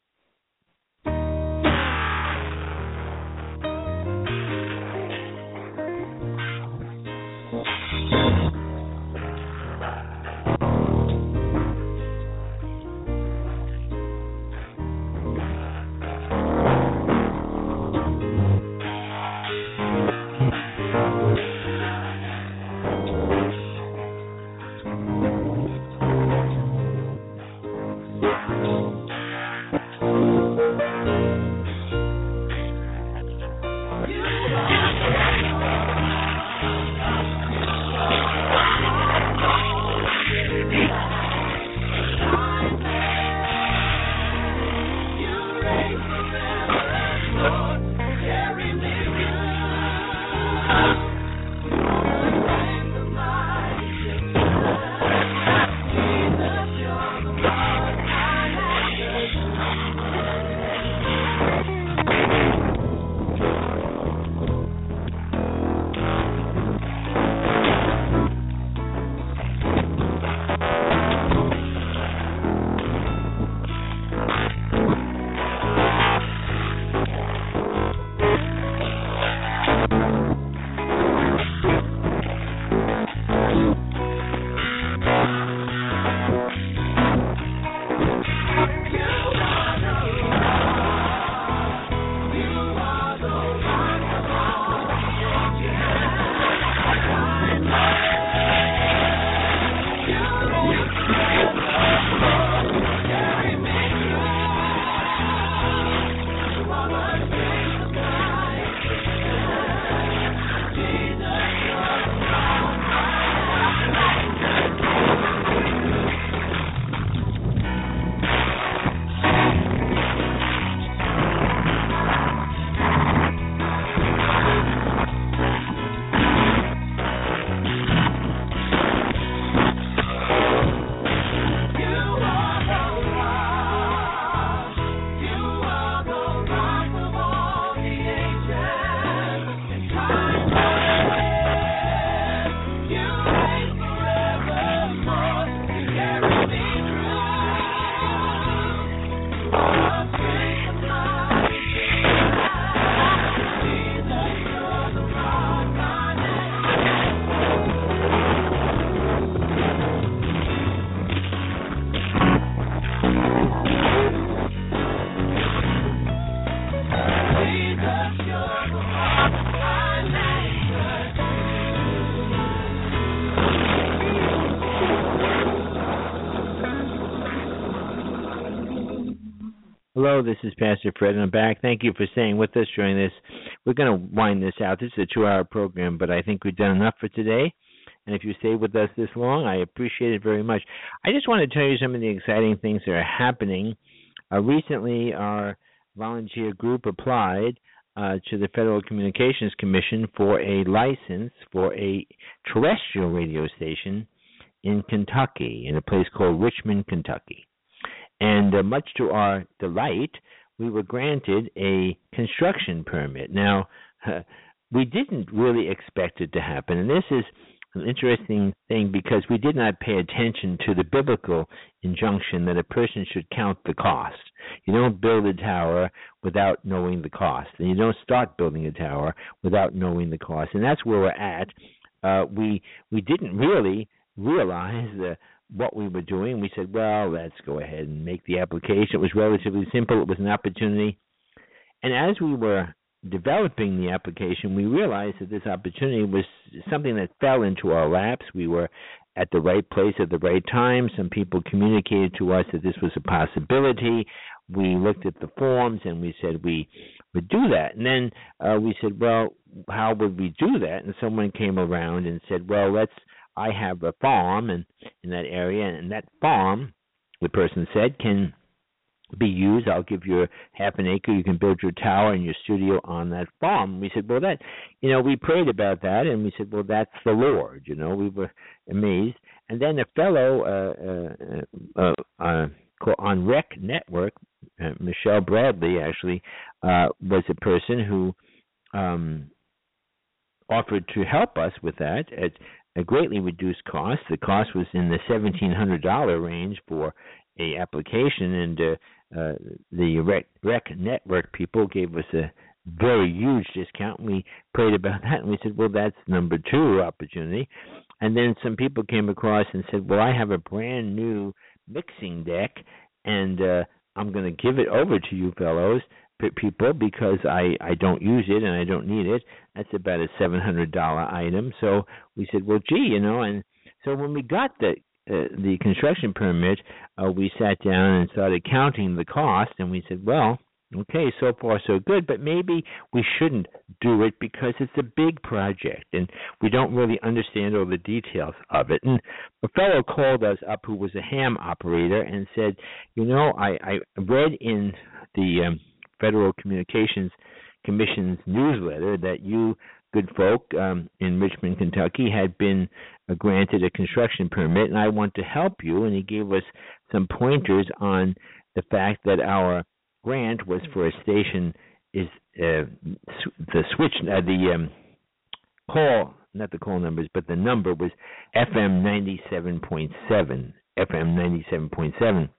Hello, this is Pastor Fred, and I'm back. Thank you for staying with us during this. We're going to wind this out. This is a two-hour program, but I think we've done enough for today. And if you stayed with us this long, I appreciate it very much. I just want to tell you some of the exciting things that are happening. Uh, recently, our volunteer group applied uh, to the Federal Communications Commission for a license for a terrestrial radio station in Kentucky, in a place called Richmond, Kentucky. And uh, much to our delight, we were granted a construction permit. Now, uh, we didn't really expect it to happen, and this is an interesting thing because we did not pay attention to the biblical injunction that a person should count the cost. You don't build a tower without knowing the cost, and you don't start building a tower without knowing the cost, and that's where we're at. Uh, we we didn't really realize uh, what we were doing. We said, well, let's go ahead and make the application. It was relatively simple. It was an opportunity. And as we were developing the application, we realized that this opportunity was something that fell into our laps. We were at the right place at the right time. Some people communicated to us that this was a possibility. We looked at the forms and we said we would do that. And then uh, we said, well, how would we do that? And someone came around and said, well, let's, I have a farm in, in that area, and that farm, the person said, can be used. I'll give you half an acre. You can build your tower and your studio on that farm. We said, well, that, you know, we prayed about that, and we said, well, that's the Lord. You know, we were amazed. And then a fellow uh, uh, uh, uh, on Rec Network, uh, Michelle Bradley, actually, uh, was a person who um, offered to help us with that at a greatly reduced cost. The cost was in the seventeen hundred dollars range for a application, and uh, uh, the Rec, Rec Network people gave us a very huge discount. We prayed about that, and we said, well, that's number two opportunity. And then some people came across and said, well, I have a brand new mixing deck, and uh, I'm going to give it over to you fellows, people, because I, I don't use it and I don't need it. That's about a seven hundred dollars item. So we said, well, gee, you know, and so when we got the uh, the construction permit, uh, we sat down and started counting the cost, and we said, well, okay, so far so good, but maybe we shouldn't do it because it's a big project and we don't really understand all the details of it. And a fellow called us up who was a ham operator and said, you know, I, I read in the um, Federal Communications Commission's newsletter that you good folk um, in Richmond, Kentucky, had been uh, granted a construction permit, and I want to help you. And he gave us some pointers on the fact that our grant was for a station is uh, the switch uh, the um, call not the call numbers but the number was F M ninety-seven point seven F M ninety-seven point seven.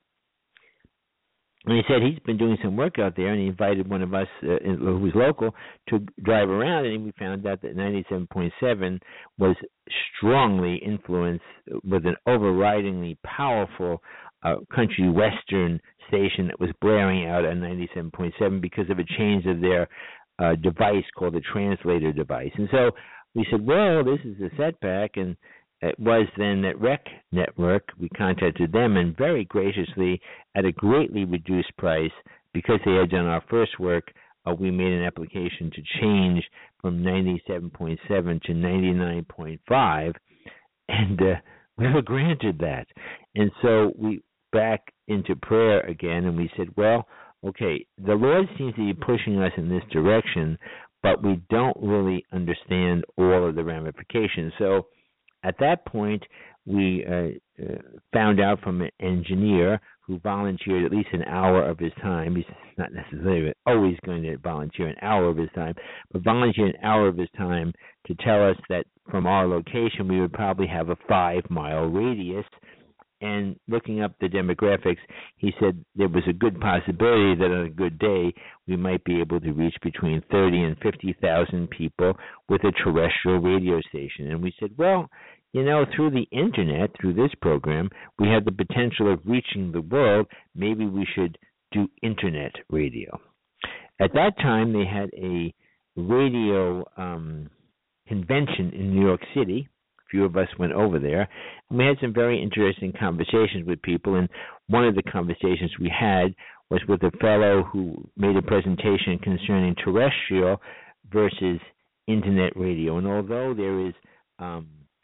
And he said he's been doing some work out there, and he invited one of us uh, who was local to drive around, and we found out that ninety-seven point seven was strongly influenced with an overridingly powerful uh, country western station that was blaring out on ninety-seven point seven because of a change of their uh, device called the translator device. And so we said, well, this is a setback, and it was then that Rec Network, we contacted them, and very graciously, at a greatly reduced price, because they had done our first work, uh, we made an application to change from ninety-seven point seven to ninety-nine point five, and uh, we were granted that. And so we back into prayer again, and we said, well, okay, the Lord seems to be pushing us in this direction, but we don't really understand all of the ramifications. So at that point, we uh, uh, found out from an engineer who volunteered at least an hour of his time. He's not necessarily always going to volunteer an hour of his time, but volunteered an hour of his time to tell us that from our location, we would probably have a five-mile radius. And looking up the demographics, he said there was a good possibility that on a good day, we might be able to reach between thirty and fifty thousand people with a terrestrial radio station. And we said, well, you know, through the Internet, through this program, we have the potential of reaching the world. Maybe we should do Internet radio. At that time, they had a radio um, convention in New York City. A few of us went over there, and we had some very interesting conversations with people. And one of the conversations we had was with a fellow who made a presentation concerning terrestrial versus Internet radio. And although there is, um,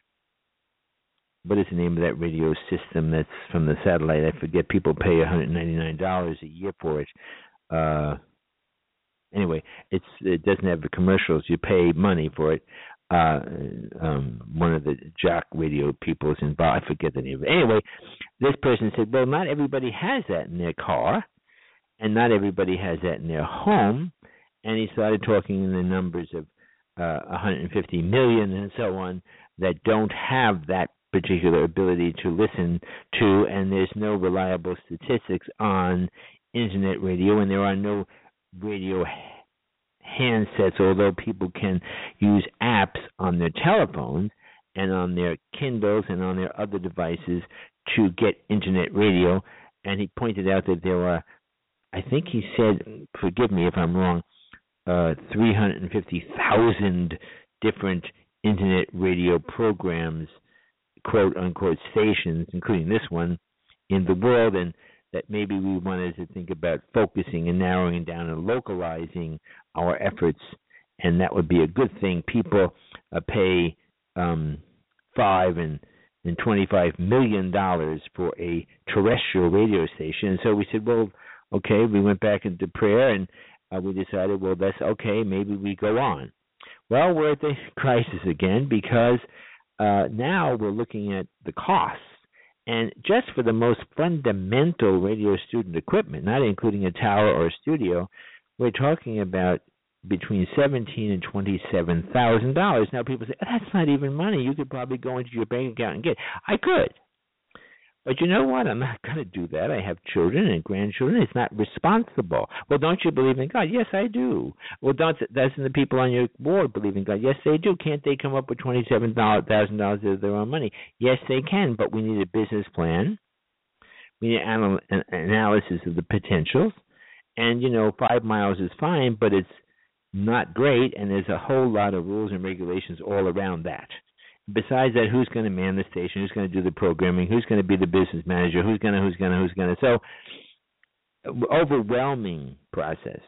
what is the name of that radio system that's from the satellite? I forget. People pay one hundred ninety-nine dollars a year for it. Uh, anyway, it's it doesn't have the commercials. You pay money for it. Uh, um, one of the jock radio people is involved. I forget the name of it. Anyway, this person said, well, not everybody has that in their car, and not everybody has that in their home. And he started talking in the numbers of uh, one hundred fifty million and so on that don't have that particular ability to listen to, and there's no reliable statistics on Internet radio, and there are no radio handsets, although people can use apps on their telephones, and on their Kindles and on their other devices to get internet radio. And he pointed out that there are, I think he said, forgive me if I'm wrong, uh, three hundred fifty thousand different internet radio programs, quote unquote stations, including this one, in the world, and that maybe we wanted to think about focusing and narrowing down and localizing our efforts, and that would be a good thing. People uh, pay um, five and and twenty-five million dollars for a terrestrial radio station, and so we said, well, okay, we went back into prayer, and uh, we decided, well, that's okay, maybe we go on. Well, we're at the crisis again because uh, now we're looking at the costs. And just for the most fundamental radio student equipment, not including a tower or a studio, we're talking about between seventeen and twenty-seven thousand dollars. Now people say, oh, that's not even money. You could probably go into your bank account and get it. I could. But you know what? I'm not going to do that. I have children and grandchildren. It's not responsible. Well, don't you believe in God? Yes, I do. Well, don't doesn't the people on your board believe in God? Yes, they do. Can't they come up with twenty-seven thousand dollars of their own money? Yes, they can, but we need a business plan. We need anal- an analysis of the potentials. And, you know, five miles is fine, but it's not great, and there's a whole lot of rules and regulations all around that. Besides that, who's going to man the station? Who's going to do the programming? Who's going to be the business manager? Who's going to, who's going to, who's going to? So, overwhelming process.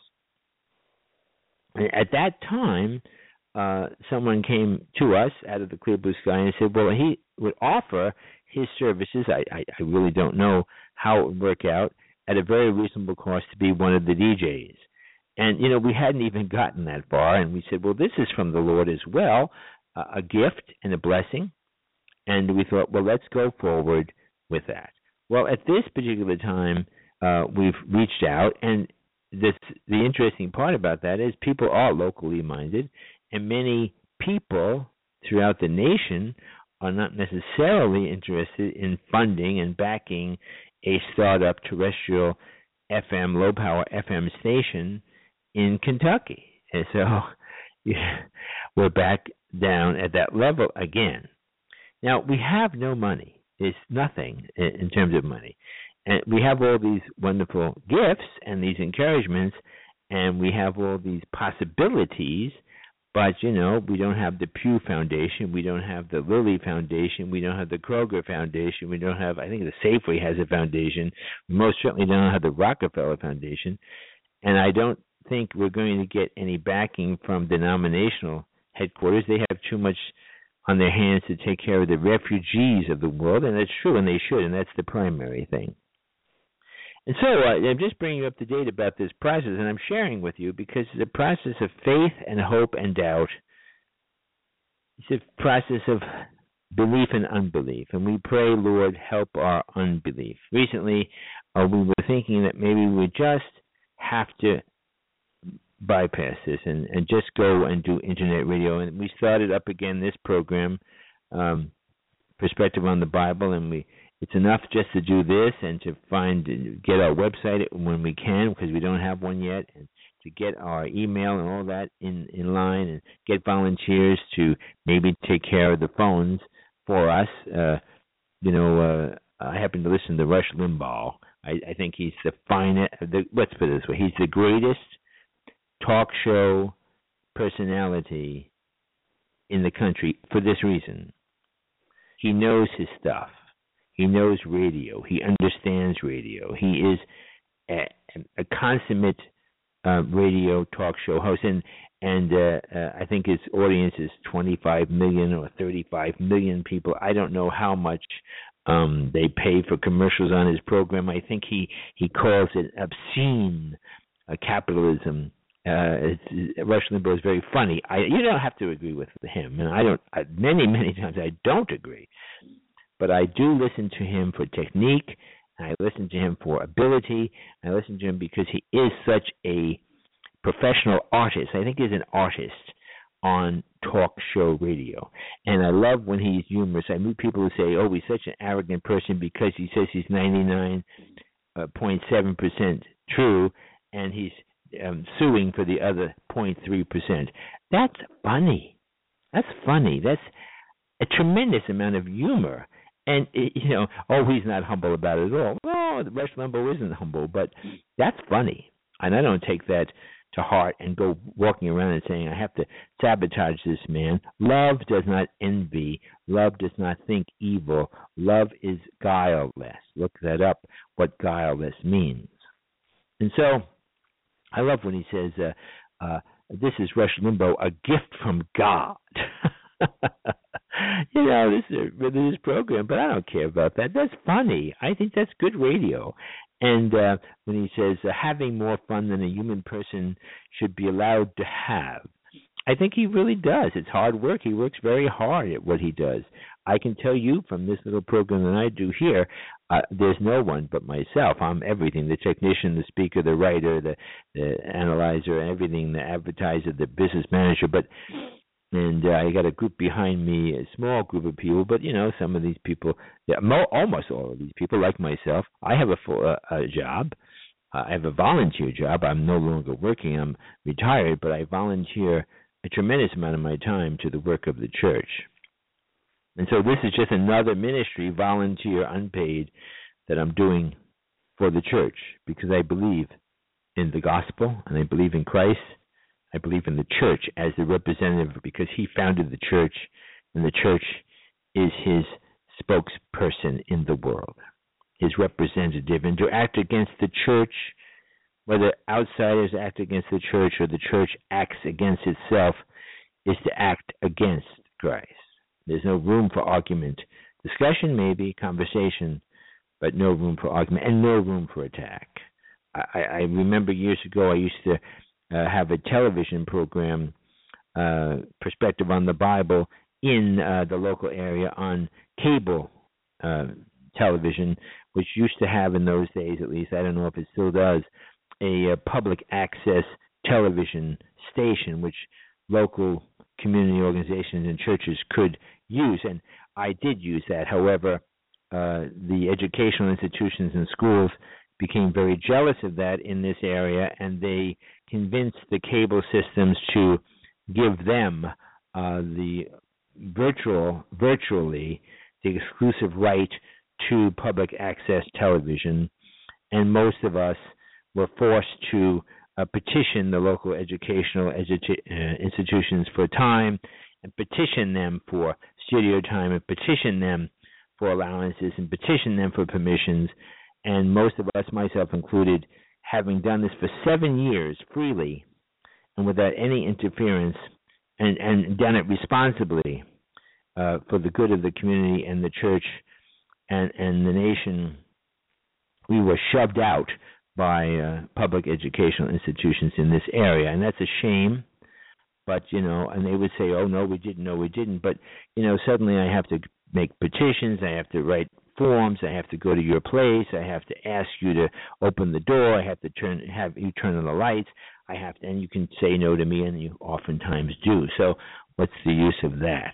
At that time, uh, someone came to us out of the clear blue sky and said, well, he would offer his services. I, I, I really don't know how it would work out, at a very reasonable cost to be one of the D Js. And, you know, we hadn't even gotten that far, and we said, well, this is from the Lord as well. A gift and a blessing, and we thought, well, let's go forward with that. Well, at this particular time, uh, we've reached out, and this, the interesting part about that is people are locally minded, and many people throughout the nation are not necessarily interested in funding and backing a startup terrestrial F M, low-power F M station in Kentucky. And so yeah, we're back down at that level again. Now, we have no money. It's nothing in terms of money. And we have all these wonderful gifts and these encouragements, and we have all these possibilities, but, you know, we don't have the Pew Foundation, we don't have the Lilly Foundation, we don't have the Kroger Foundation, we don't have, I think the Safeway has a foundation, we most certainly don't have the Rockefeller Foundation, and I don't think we're going to get any backing from denominational headquarters. They have too much on their hands to take care of the refugees of the world, and that's true, and they should, and that's the primary thing. And so uh, I'm just bringing you up to date about this process, and I'm sharing with you because it's a process of faith and hope and doubt. It's a process of belief and unbelief, and we pray, Lord, help our unbelief. Recently, uh, we were thinking that maybe we just have to bypass this and, and just go and do internet radio. And we started up again this program, um, Perspective on the Bible, and we it's enough just to do this and to find get our website when we can, because we don't have one yet, and to get our email and all that in, in line, and get volunteers to maybe take care of the phones for us. Uh, you know, uh, I happen to listen to Rush Limbaugh. I, I think he's the finest, the, let's put it this way, he's the greatest talk show personality in the country for this reason. He knows his stuff. He knows radio. He understands radio. He is a, a consummate uh, radio talk show host, and and uh, uh, I think his audience is twenty-five million or thirty-five million people. I don't know how much um, they pay for commercials on his program. I think he, he calls it obscene uh, capitalism. Uh, it's, Rush Limbaugh is very funny. I, you don't have to agree with him, and I don't. I, many, many times I don't agree, but I do listen to him for technique. I listen to him for ability. I listen to him because he is such a professional artist. I think he's an artist on talk show radio, and I love when he's humorous. I meet people who say, "Oh, he's such an arrogant person because he says he's ninety-nine point seven percent true, and he's Um, suing for the other zero point three percent. That's funny. That's funny. That's a tremendous amount of humor. And, you know, oh, he's not humble about it at all. No, Rush Limbaugh isn't humble, but that's funny. And I don't take that to heart and go walking around and saying, I have to sabotage this man. Love does not envy. Love does not think evil. Love is guileless. Look that up, what guileless means. And so I love when he says, uh, uh, this is Rush Limbaugh, a gift from God. You know, this is a religious program, but I don't care about that. That's funny. I think that's good radio. And uh, when he says, uh, having more fun than a human person should be allowed to have, I think he really does. It's hard work. He works very hard at what he does. I can tell you from this little program that I do here, uh, there's no one but myself. I'm everything, the technician, the speaker, the writer, the, the analyzer, everything, the advertiser, the business manager. But And uh, I got a group behind me, a small group of people, but, you know, some of these people, yeah, mo- almost all of these people, like myself, I have a full uh, a job. Uh, I have a volunteer job. I'm no longer working. I'm retired, but I volunteer a tremendous amount of my time to the work of the church. And so this is just another ministry, volunteer, unpaid, that I'm doing for the church because I believe in the gospel and I believe in Christ. I believe in the church as the representative because he founded the church, and the church is his spokesperson in the world, his representative. And to act against the church, whether outsiders act against the church or the church acts against itself, is to act against Christ. There's no room for argument. Discussion maybe, conversation, but no room for argument and no room for attack. I, I remember years ago I used to Uh, have a television program, uh, Perspective on the Bible, in uh, the local area on cable uh, television, which used to have in those days, at least, I don't know if it still does, a, a public access television station, which local community organizations and churches could use. And I did use that. However, uh, the educational institutions and schools became very jealous of that in this area, and they convinced the cable systems to give them uh, the virtual, virtually, the exclusive right to public access television, and most of us were forced to uh, petition the local educational edu- uh, institutions for time, and petition them for studio time, and petition them for allowances, and petition them for permissions. And most of us, myself included, having done this for seven years freely and without any interference, and, and done it responsibly uh, for the good of the community and the church and, and the nation, we were shoved out by uh, public educational institutions in this area. And that's a shame. But, you know, and they would say, oh, no, we didn't, no, we didn't. But, you know, suddenly I have to make petitions, I have to write forms, I have to go to your place, I have to ask you to open the door, I have to turn have you turn on the lights, I have to, and you can say no to me, and you oftentimes do. So what's the use of that?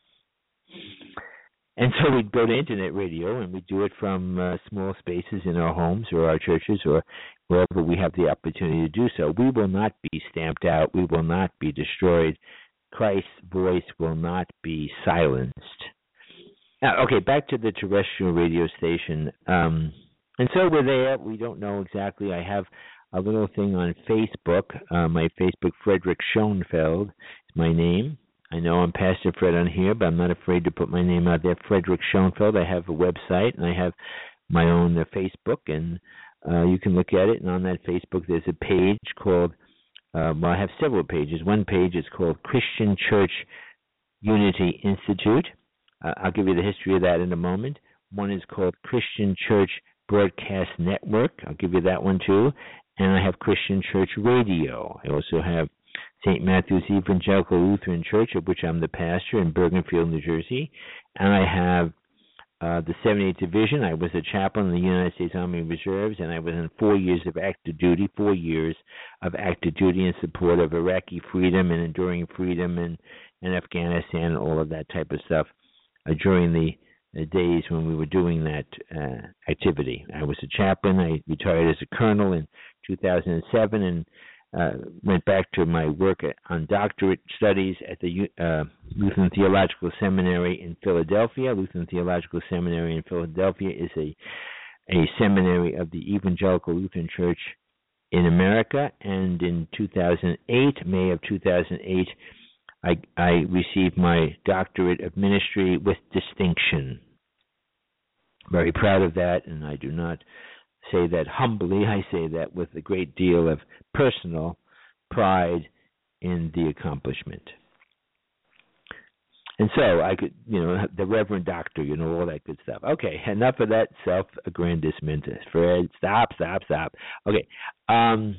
And so we'd go to internet radio, and we do it from uh, small spaces in our homes or our churches or wherever we have the opportunity to do so. We will not be stamped out. We will not be destroyed. Christ's voice will not be silenced. Now, okay, back to the terrestrial radio station. Um, and so we're there. We don't know exactly. I have a little thing on Facebook. Uh, my Facebook, Frederick Schoenfeld, is my name. I know I'm Pastor Fred on here, but I'm not afraid to put my name out there, Frederick Schoenfeld. I have a website, and I have my own uh, Facebook, and uh, you can look at it. And on that Facebook, there's a page called, uh, well, I have several pages. One page is called Christian Church Unity Institute. Uh, I'll give you the history of that in a moment. One is called Christian Church Broadcast Network. I'll give you that one, too. And I have Christian Church Radio. I also have Saint Matthew's Evangelical Lutheran Church, of which I'm the pastor in Bergenfield, New Jersey. And I have uh, the seventy-eighth Division. I was a chaplain in the United States Army Reserves, and I was in four years of active duty, four years of active duty in support of Iraqi freedom and enduring freedom and, and Afghanistan and all of that type of stuff uh, during the, the days when we were doing that uh, activity. I was a chaplain. I retired as a colonel in two thousand seven, and uh, went back to my work at, on doctorate studies at the uh, Lutheran Theological Seminary in Philadelphia. Lutheran Theological Seminary in Philadelphia is a a seminary of the Evangelical Lutheran Church in America, and in two thousand eight, May of two thousand eight, I, I received my doctorate of ministry with distinction. Very proud of that, and I do not say that humbly. I say that with a great deal of personal pride in the accomplishment. And so I could, you know, the Reverend Doctor, you know, all that good stuff. Okay, enough of that self-aggrandizement. Fred, stop, stop, stop. Okay, um,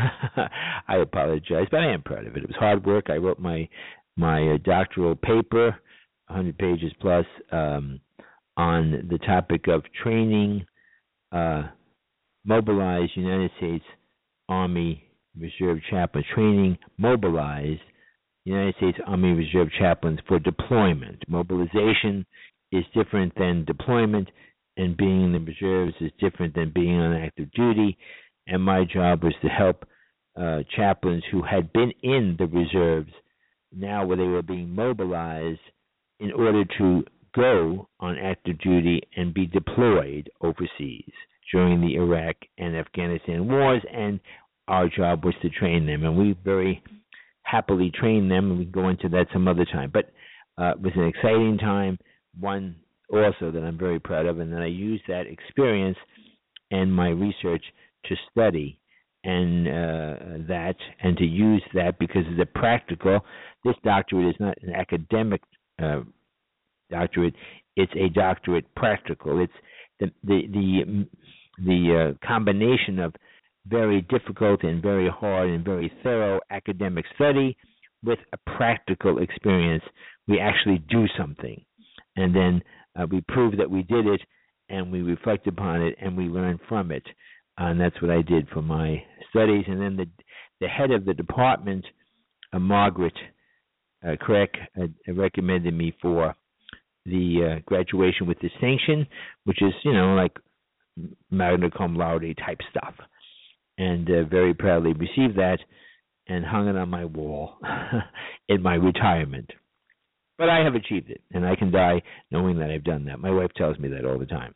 I apologize, but I am proud of it. It was hard work. I wrote my my uh, doctoral paper, one hundred pages plus, um, on the topic of training uh, mobilized United States Army Reserve chaplains, training mobilized United States Army Reserve chaplains for deployment. Mobilization is different than deployment, and being in the reserves is different than being on active duty. And my job was to help uh, chaplains who had been in the reserves, now where they were being mobilized in order to go on active duty and be deployed overseas during the Iraq and Afghanistan wars. And our job was to train them, and we very happily train them, and we can go into that some other time. But uh, it was an exciting time, one also that I'm very proud of, and that I used that experience and my research to study and uh, that, and to use that because it's a practical. This doctorate is not an academic uh, doctorate; it's a doctorate practical. It's the the the, the uh, combination of very difficult and very hard and very thorough academic study with a practical experience. We actually do something, and then uh, we prove that we did it, and we reflect upon it, and we learn from it. Uh, and that's what I did for my studies. And then the the head of the department, uh, Margaret uh, Craig, uh, recommended me for the uh, graduation with distinction, which is, you know, like magna cum laude type stuff. And uh, very proudly received that and hung it on my wall in my retirement. But I have achieved it, and I can die knowing that I've done that. My wife tells me that all the time.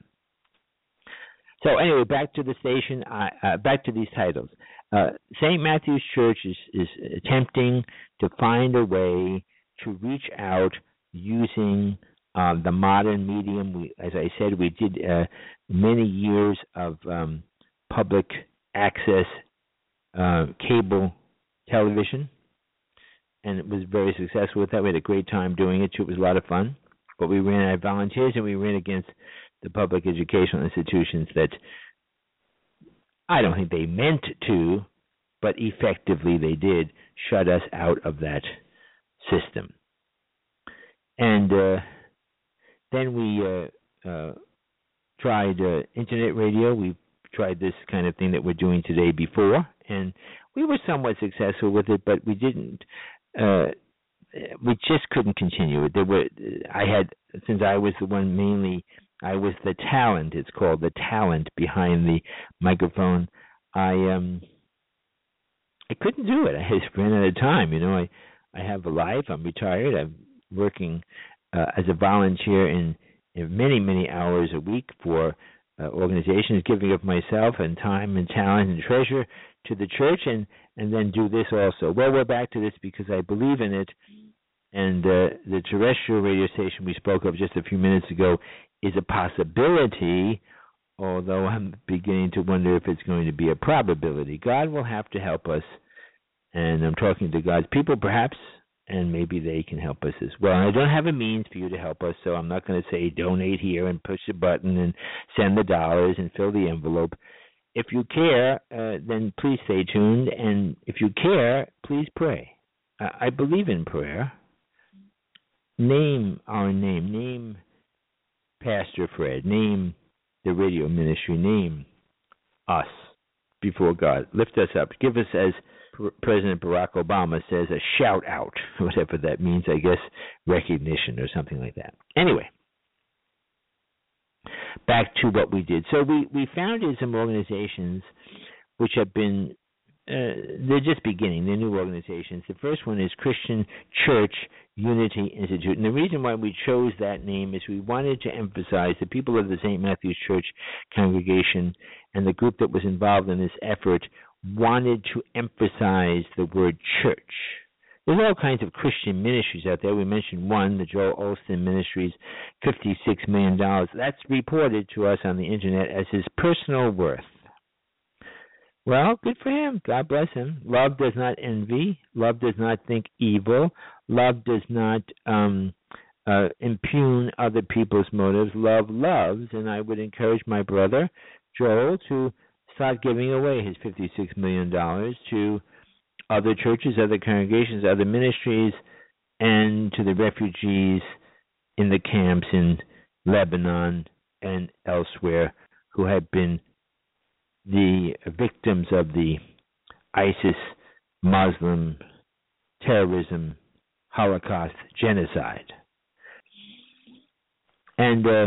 So anyway, back to the station, uh, uh, back to these titles. Uh, Saint Matthew's Church is, is attempting to find a way to reach out using uh, the modern medium. We, as I said, we did uh, many years of um, public access uh, cable television, and it was very successful with that. We had a great time doing it too. It was a lot of fun, but we ran out of volunteers, and we ran against the public educational institutions that I don't think they meant to, but effectively they did shut us out of that system. And uh, then we uh, uh, tried uh, internet radio. We tried this kind of thing that we're doing today before, and we were somewhat successful with it, but we didn't, uh, we just couldn't continue it. There were, I had, since I was the one mainly, I was the talent, it's called the talent behind the microphone, I um, I couldn't do it. I just ran out of time, you know. I, I have a life, I'm retired, I'm working uh, as a volunteer in, in many, many hours a week for Uh, organizations, giving of myself and time and talent and treasure to the church, and, and then do this also. Well, we're back to this because I believe in it, and uh, the terrestrial radio station we spoke of just a few minutes ago is a possibility, although I'm beginning to wonder if it's going to be a probability. God will have to help us, and I'm talking to God's people perhaps, and maybe they can help us as well. And I don't have a means for you to help us, so I'm not going to say donate here and push a button and send the dollars and fill the envelope. If you care, uh, then please stay tuned, and if you care, please pray. Uh, I believe in prayer. Name our name. Name Pastor Fred. Name the radio ministry. Name us before God. Lift us up. Give us, as President Barack Obama says, a shout out, whatever that means, I guess recognition or something like that. Anyway, back to what we did. So we, we founded some organizations which have been uh, they're just beginning. They're new organizations. The first one is Christian Church Unity Institute. And the reason why we chose that name is we wanted to emphasize the people of the Saint Matthew's Church congregation and the group that was involved in this effort wanted to emphasize the word church. There's all kinds of Christian ministries out there. We mentioned one, the Joel Osteen Ministries, fifty-six million dollars. That's reported to us on the internet as his personal worth. Well, good for him. God bless him. Love does not envy. Love does not think evil. Love does not um, uh, impugn other people's motives. Love loves, and I would encourage my brother, Joel, to start giving away his fifty-six million dollars to other churches, other congregations, other ministries, and to the refugees in the camps in Lebanon and elsewhere who have been the victims of the ISIS, Muslim, terrorism, Holocaust, genocide. And uh,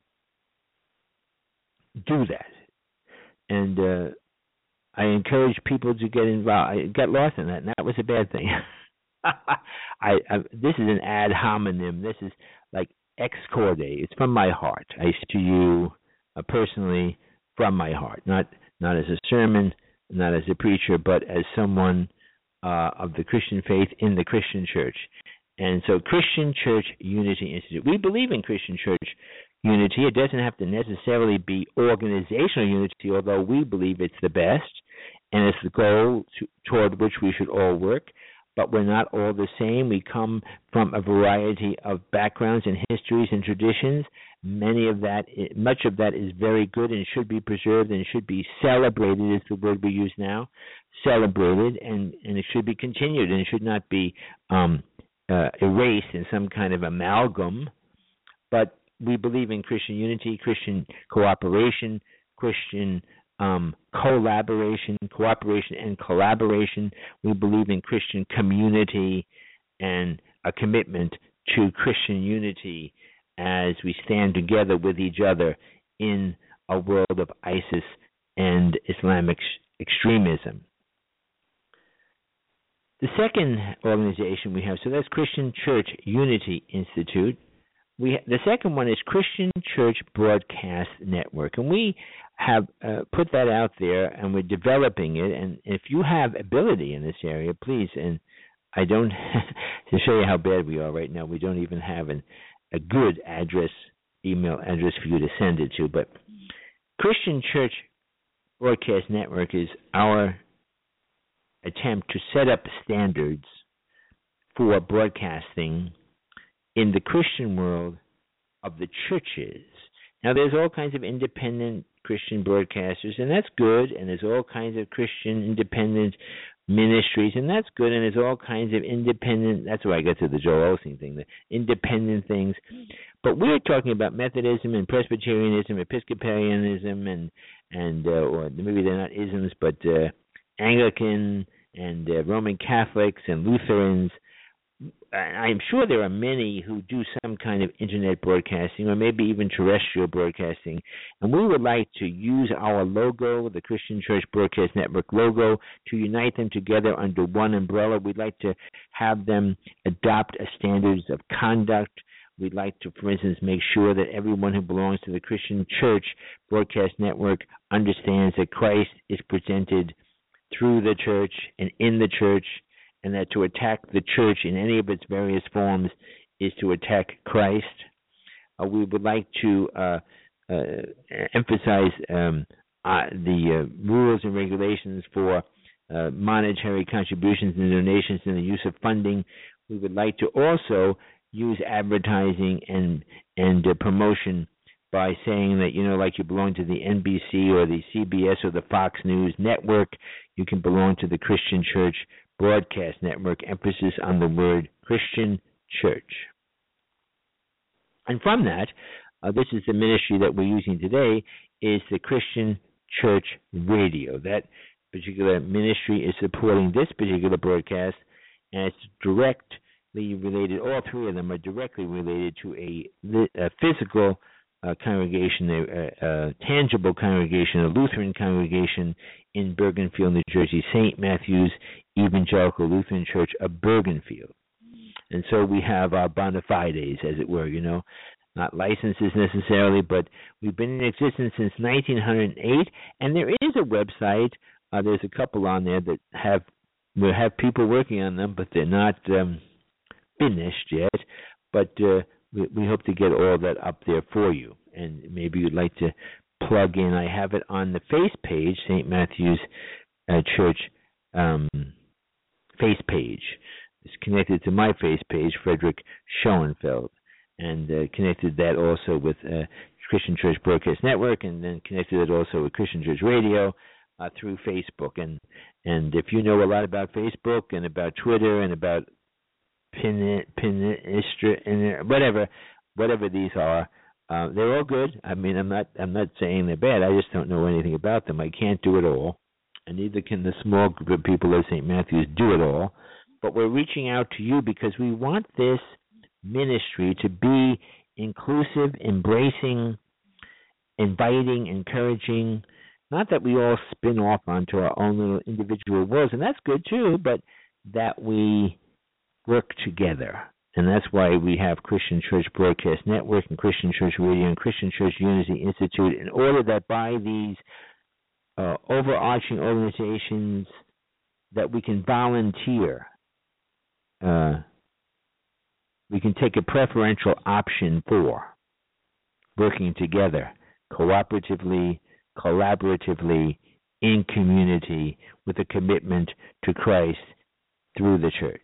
do that. And uh, I encourage people to get involved. I got lost in that, and that was a bad thing. I, I This is an ad hominem. This is like ex corde. It's from my heart. I say to you uh, personally, from my heart, not not as a sermon, not as a preacher, but as someone uh, of the Christian faith in the Christian church. And so Christian Church Unity Institute. We believe in Christian church unity. It doesn't have to necessarily be organizational unity, although we believe it's the best, and it's the goal to, toward which we should all work. But we're not all the same. We come from a variety of backgrounds and histories and traditions. Many of that, much of that is very good and should be preserved and should be celebrated, is the word we use now, celebrated, and, and it should be continued, and it should not be um, uh, erased in some kind of amalgam. But we believe in Christian unity, Christian cooperation, Christian um, collaboration, cooperation and collaboration. We believe in Christian community and a commitment to Christian unity as we stand together with each other in a world of ISIS and Islamic extremism. The second organization we have, so that's Christian Church Unity Institute. We the second one is Christian Church Broadcast Network, and we have uh, put that out there, and we're developing it. And if you have ability in this area, please. And I don't to show you how bad we are right now. We don't even have an, a good address, email address for you to send it to. But Christian Church Broadcast Network is our attempt to set up standards for broadcasting in the Christian world of the churches. Now, there's all kinds of independent Christian broadcasters, and that's good, and there's all kinds of Christian independent ministries, and that's good, and there's all kinds of independent, that's where I get to the Joel Osteen thing, the independent things. But we're talking about Methodism and Presbyterianism, Episcopalianism, and, and uh, or maybe they're not isms, but uh, Anglican and uh, Roman Catholics and Lutherans. I'm sure there are many who do some kind of internet broadcasting or maybe even terrestrial broadcasting, and we would like to use our logo, the Christian Church Broadcast Network logo, to unite them together under one umbrella. We'd like to have them adopt a standards of conduct. We'd like to, for instance, make sure that everyone who belongs to the Christian Church Broadcast Network understands that Christ is presented through the church and in the church, and that to attack the church in any of its various forms is to attack Christ. Uh, we would like to uh, uh, emphasize um, uh, the uh, rules and regulations for uh, monetary contributions and donations and the use of funding. We would like to also use advertising and and uh, promotion by saying that, you know, like you belong to the N B C or the C B S or the Fox News network, you can belong to the Christian Church Broadcast Network, emphasis on the word Christian Church. And from that, uh, this is the ministry that we're using today, is the Christian Church Radio. That particular ministry is supporting this particular broadcast, and it's directly related, all three of them are directly related to a, a physical a congregation, a, a tangible congregation, a Lutheran congregation in Bergenfield, New Jersey, Saint Matthew's Evangelical Lutheran Church of Bergenfield. And so we have our bona fides, as it were, you know, not licenses necessarily, but we've been in existence since nineteen oh eight, and there is a website. Uh, there's a couple on there that have we have people working on them, but they're not um, finished yet. But uh, we, we hope to get all that up there for you, and maybe you'd like to plug in. I have it on the face page, Saint Matthew's uh, Church um, face page. It's connected to my face page, Frederick Schoenfeld, and uh, connected that also with uh, Christian Church Broadcast Network, and then connected it also with Christian Church Radio uh, through Facebook. And and if you know a lot about Facebook and about Twitter and about Pin Pinterest, whatever, whatever these are, uh, they're all good. I mean, I'm not I'm not saying they're bad. I just don't know anything about them. I can't do it all, and neither can the small group of people of Saint Matthew's do it all. But we're reaching out to you because we want this ministry to be inclusive, embracing, inviting, encouraging. Not that we all spin off onto our own little individual worlds, and that's good too, but that we work together. And that's why we have Christian Church Broadcast Network and Christian Church Radio and Christian Church Unity Institute, in order that by these uh, overarching organizations that we can volunteer. Uh, we can take a preferential option for working together, cooperatively, collaboratively, in community, with a commitment to Christ through the church.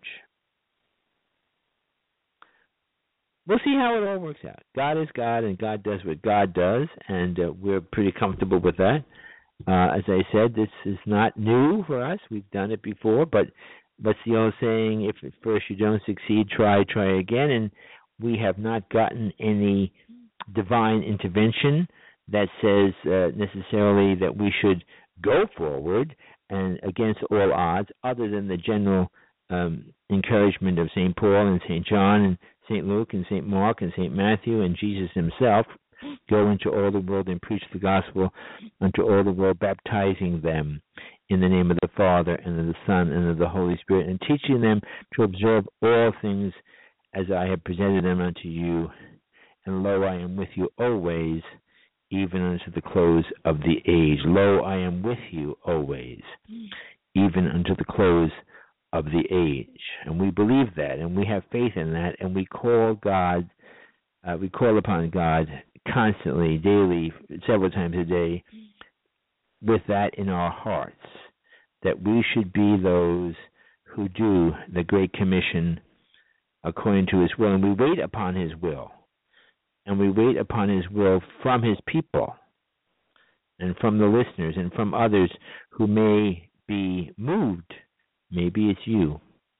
We'll see how it all works out. God is God, and God does what God does, and uh, we're pretty comfortable with that. Uh, as I said, this is not new for us. We've done it before, but what's the old saying? If at first you don't succeed, try, try again. And we have not gotten any divine intervention that says uh, necessarily that we should go forward and against all odds, other than the general um, encouragement of Saint Paul and Saint John and Saint Luke and Saint Mark and Saint Matthew and Jesus himself. Go into all the world and preach the gospel unto all the world, baptizing them in the name of the Father and of the Son and of the Holy Spirit, and teaching them to observe all things as I have presented them unto you. And lo, I am with you always, even unto the close of the age. Lo, I am with you always, even unto the close of the age. And we believe that, and we have faith in that, and we call God, uh, we call upon God constantly, daily, several times a day, with that in our hearts, that we should be those who do the Great Commission according to his will. And we wait upon his will. And we wait upon his will from his people and from the listeners and from others who may be moved, maybe it's you,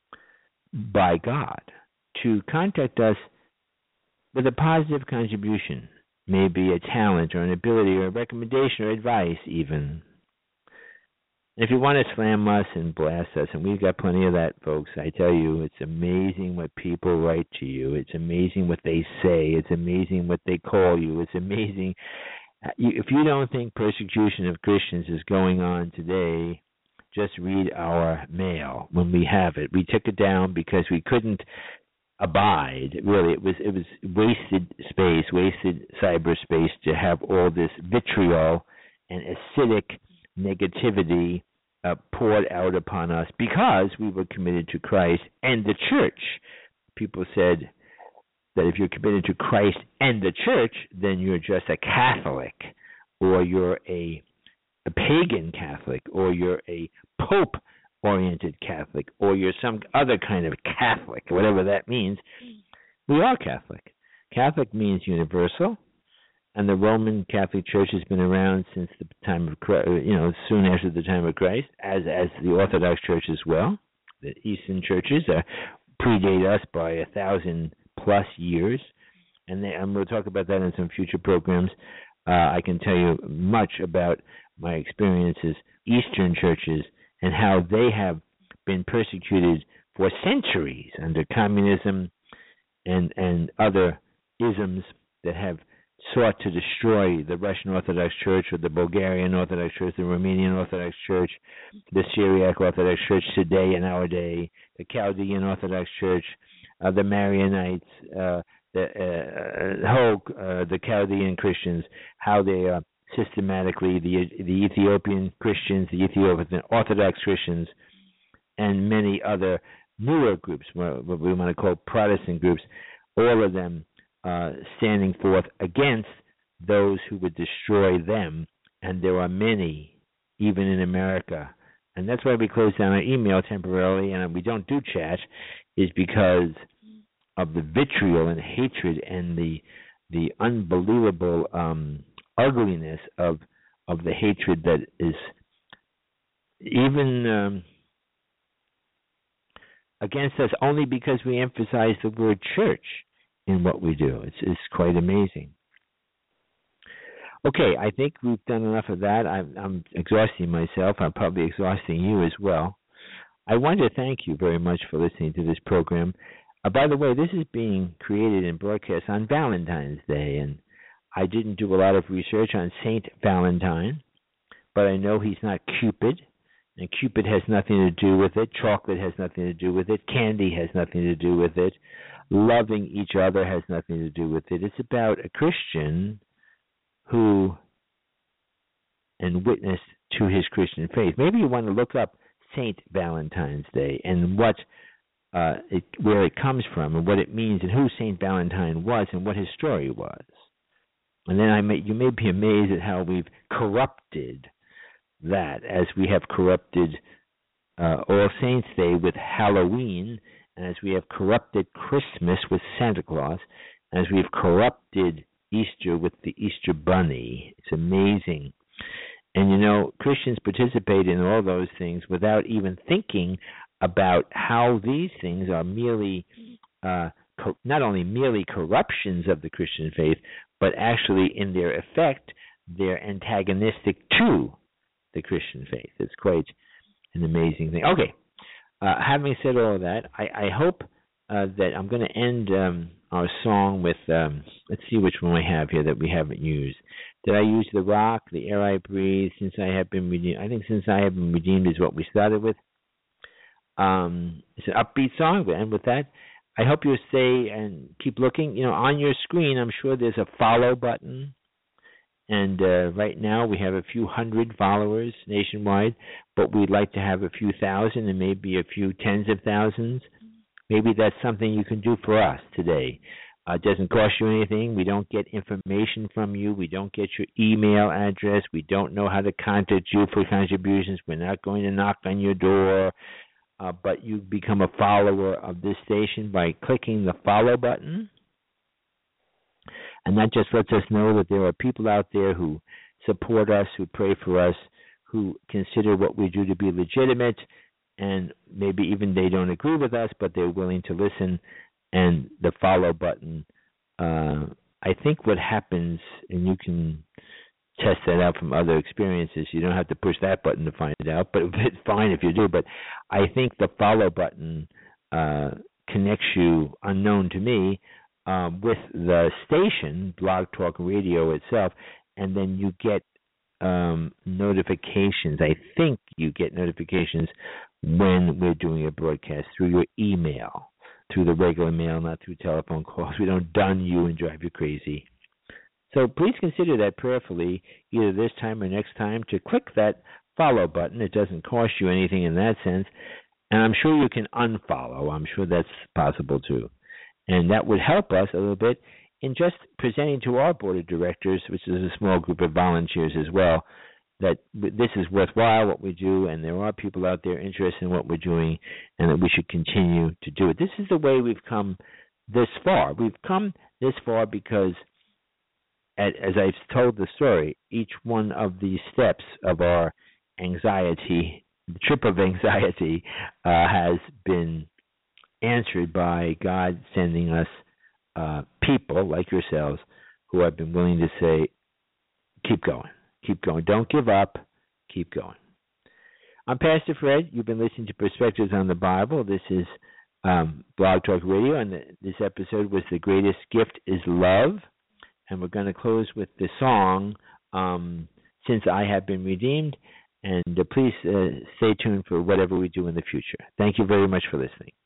by God, to contact us with a positive contribution, maybe a talent or an ability or a recommendation or advice even. If you want to slam us and blast us, and we've got plenty of that, folks, I tell you, it's amazing what people write to you. It's amazing what they say. It's amazing what they call you. It's amazing. If you don't think persecution of Christians is going on today, just read our mail when we have it. We took it down because we couldn't abide. Really, it was it was wasted space, wasted cyberspace to have all this vitriol and acidic negativity uh, poured out upon us because we were committed to Christ and the church. People said that if you're committed to Christ and the church, then you're just a Catholic, or you're a, a pagan Catholic, or you're a Pope-oriented Catholic, or you're some other kind of Catholic, whatever that means. We are Catholic. Catholic means universal. And the Roman Catholic Church has been around since the time of Christ, you know, soon after the time of Christ, as as the Orthodox Church as well. The Eastern churches uh, predate us by a thousand plus years, and, they, and we'll talk about that in some future programs. Uh, I can tell you much about my experiences, Eastern churches, and how they have been persecuted for centuries under communism and and other isms that have sought to destroy the Russian Orthodox Church or the Bulgarian Orthodox Church, the Romanian Orthodox Church, the Syriac Orthodox Church today in our day, the Chaldean Orthodox Church, uh, the Marianites, uh, the uh, whole uh, the Chaldean Christians, how they are systematically the the Ethiopian Christians, the Ethiopian Orthodox Christians, and many other newer groups, what we want to call Protestant groups, all of them uh, standing forth against those who would destroy them. And there are many, even in America. And that's why we closed down our email temporarily, and we don't do chat, is because of the vitriol and hatred and the the unbelievable um, ugliness of of the hatred that is even um, against us only because we emphasize the word church in what we do. It's, it's quite amazing. Okay, I think we've done enough of that. I'm, I'm exhausting myself. I'm probably exhausting you as well. I want to thank you very much for listening to this program. Uh, by the way, this is being created and broadcast on Valentine's Day, and I didn't do a lot of research on Saint Valentine, but I know he's not Cupid, and Cupid has nothing to do with it. Chocolate has nothing to do with it. Candy has nothing to do with it. Loving each other has nothing to do with it. It's about a Christian who and witness to his Christian faith. Maybe you want to look up Saint Valentine's Day and what uh, it, where it comes from and what it means and who Saint Valentine was and what his story was. And then I may, you may be amazed at how we've corrupted that, as we have corrupted uh, All Saints' Day with Halloween, and as we have corrupted Christmas with Santa Claus, and as we've corrupted Easter with the Easter Bunny. It's amazing. And, you know, Christians participate in all those things without even thinking about how these things are merely, uh, co- not only merely corruptions of the Christian faith, but actually in their effect, they're antagonistic to the Christian faith. It's quite an amazing thing. Okay, uh, having said all of that, I, I hope uh, that I'm going to end um, our song with, um, let's see which one I have here that we haven't used. Did I use The Rock, The Air I Breathe, Since I Have Been Redeemed? I think Since I Have Been Redeemed is what we started with. Um, it's an upbeat song, and with that, I hope you'll stay and keep looking. You know, on your screen, I'm sure there's a follow button. And uh, right now we have a few hundred followers nationwide, but we'd like to have a few thousand and maybe a few tens of thousands. Maybe that's something you can do for us today. Uh, it doesn't cost you anything. We don't get information from you. We don't get your email address. We don't know how to contact you for contributions. We're not going to knock on your door. Uh, but you become a follower of this station by clicking the follow button. And that just lets us know that there are people out there who support us, who pray for us, who consider what we do to be legitimate, and maybe even they don't agree with us, but they're willing to listen. And the follow button, uh, I think what happens, and you can test that out from other experiences, you don't have to push that button to find it out, but it's fine if you do. But I think the follow button uh, connects you, unknown to me, Um, with the station, Blog Talk Radio itself, and then you get um, notifications. I think you get notifications when we're doing a broadcast through your email, through the regular mail, not through telephone calls. We don't dun you and drive you crazy. So please consider that prayerfully, either this time or next time, to click that follow button. It doesn't cost you anything in that sense. And I'm sure you can unfollow. I'm sure that's possible too. And that would help us a little bit in just presenting to our board of directors, which is a small group of volunteers as well, that this is worthwhile, what we do, and there are people out there interested in what we're doing, and that we should continue to do it. This is the way we've come this far. We've come this far because, as I've told the story, each one of these steps of our anxiety, the trip of anxiety, uh, has been answered by God sending us uh, people like yourselves who have been willing to say, keep going, keep going. Don't give up, keep going. I'm Pastor Fred. You've been listening to Perspectives on the Bible. This is um, Blog Talk Radio, and the, this episode was The Greatest Gift is Love. and we're going to close with the song, um, Since I Have Been Redeemed. And uh, please uh, stay tuned for whatever we do in the future. Thank you very much for listening.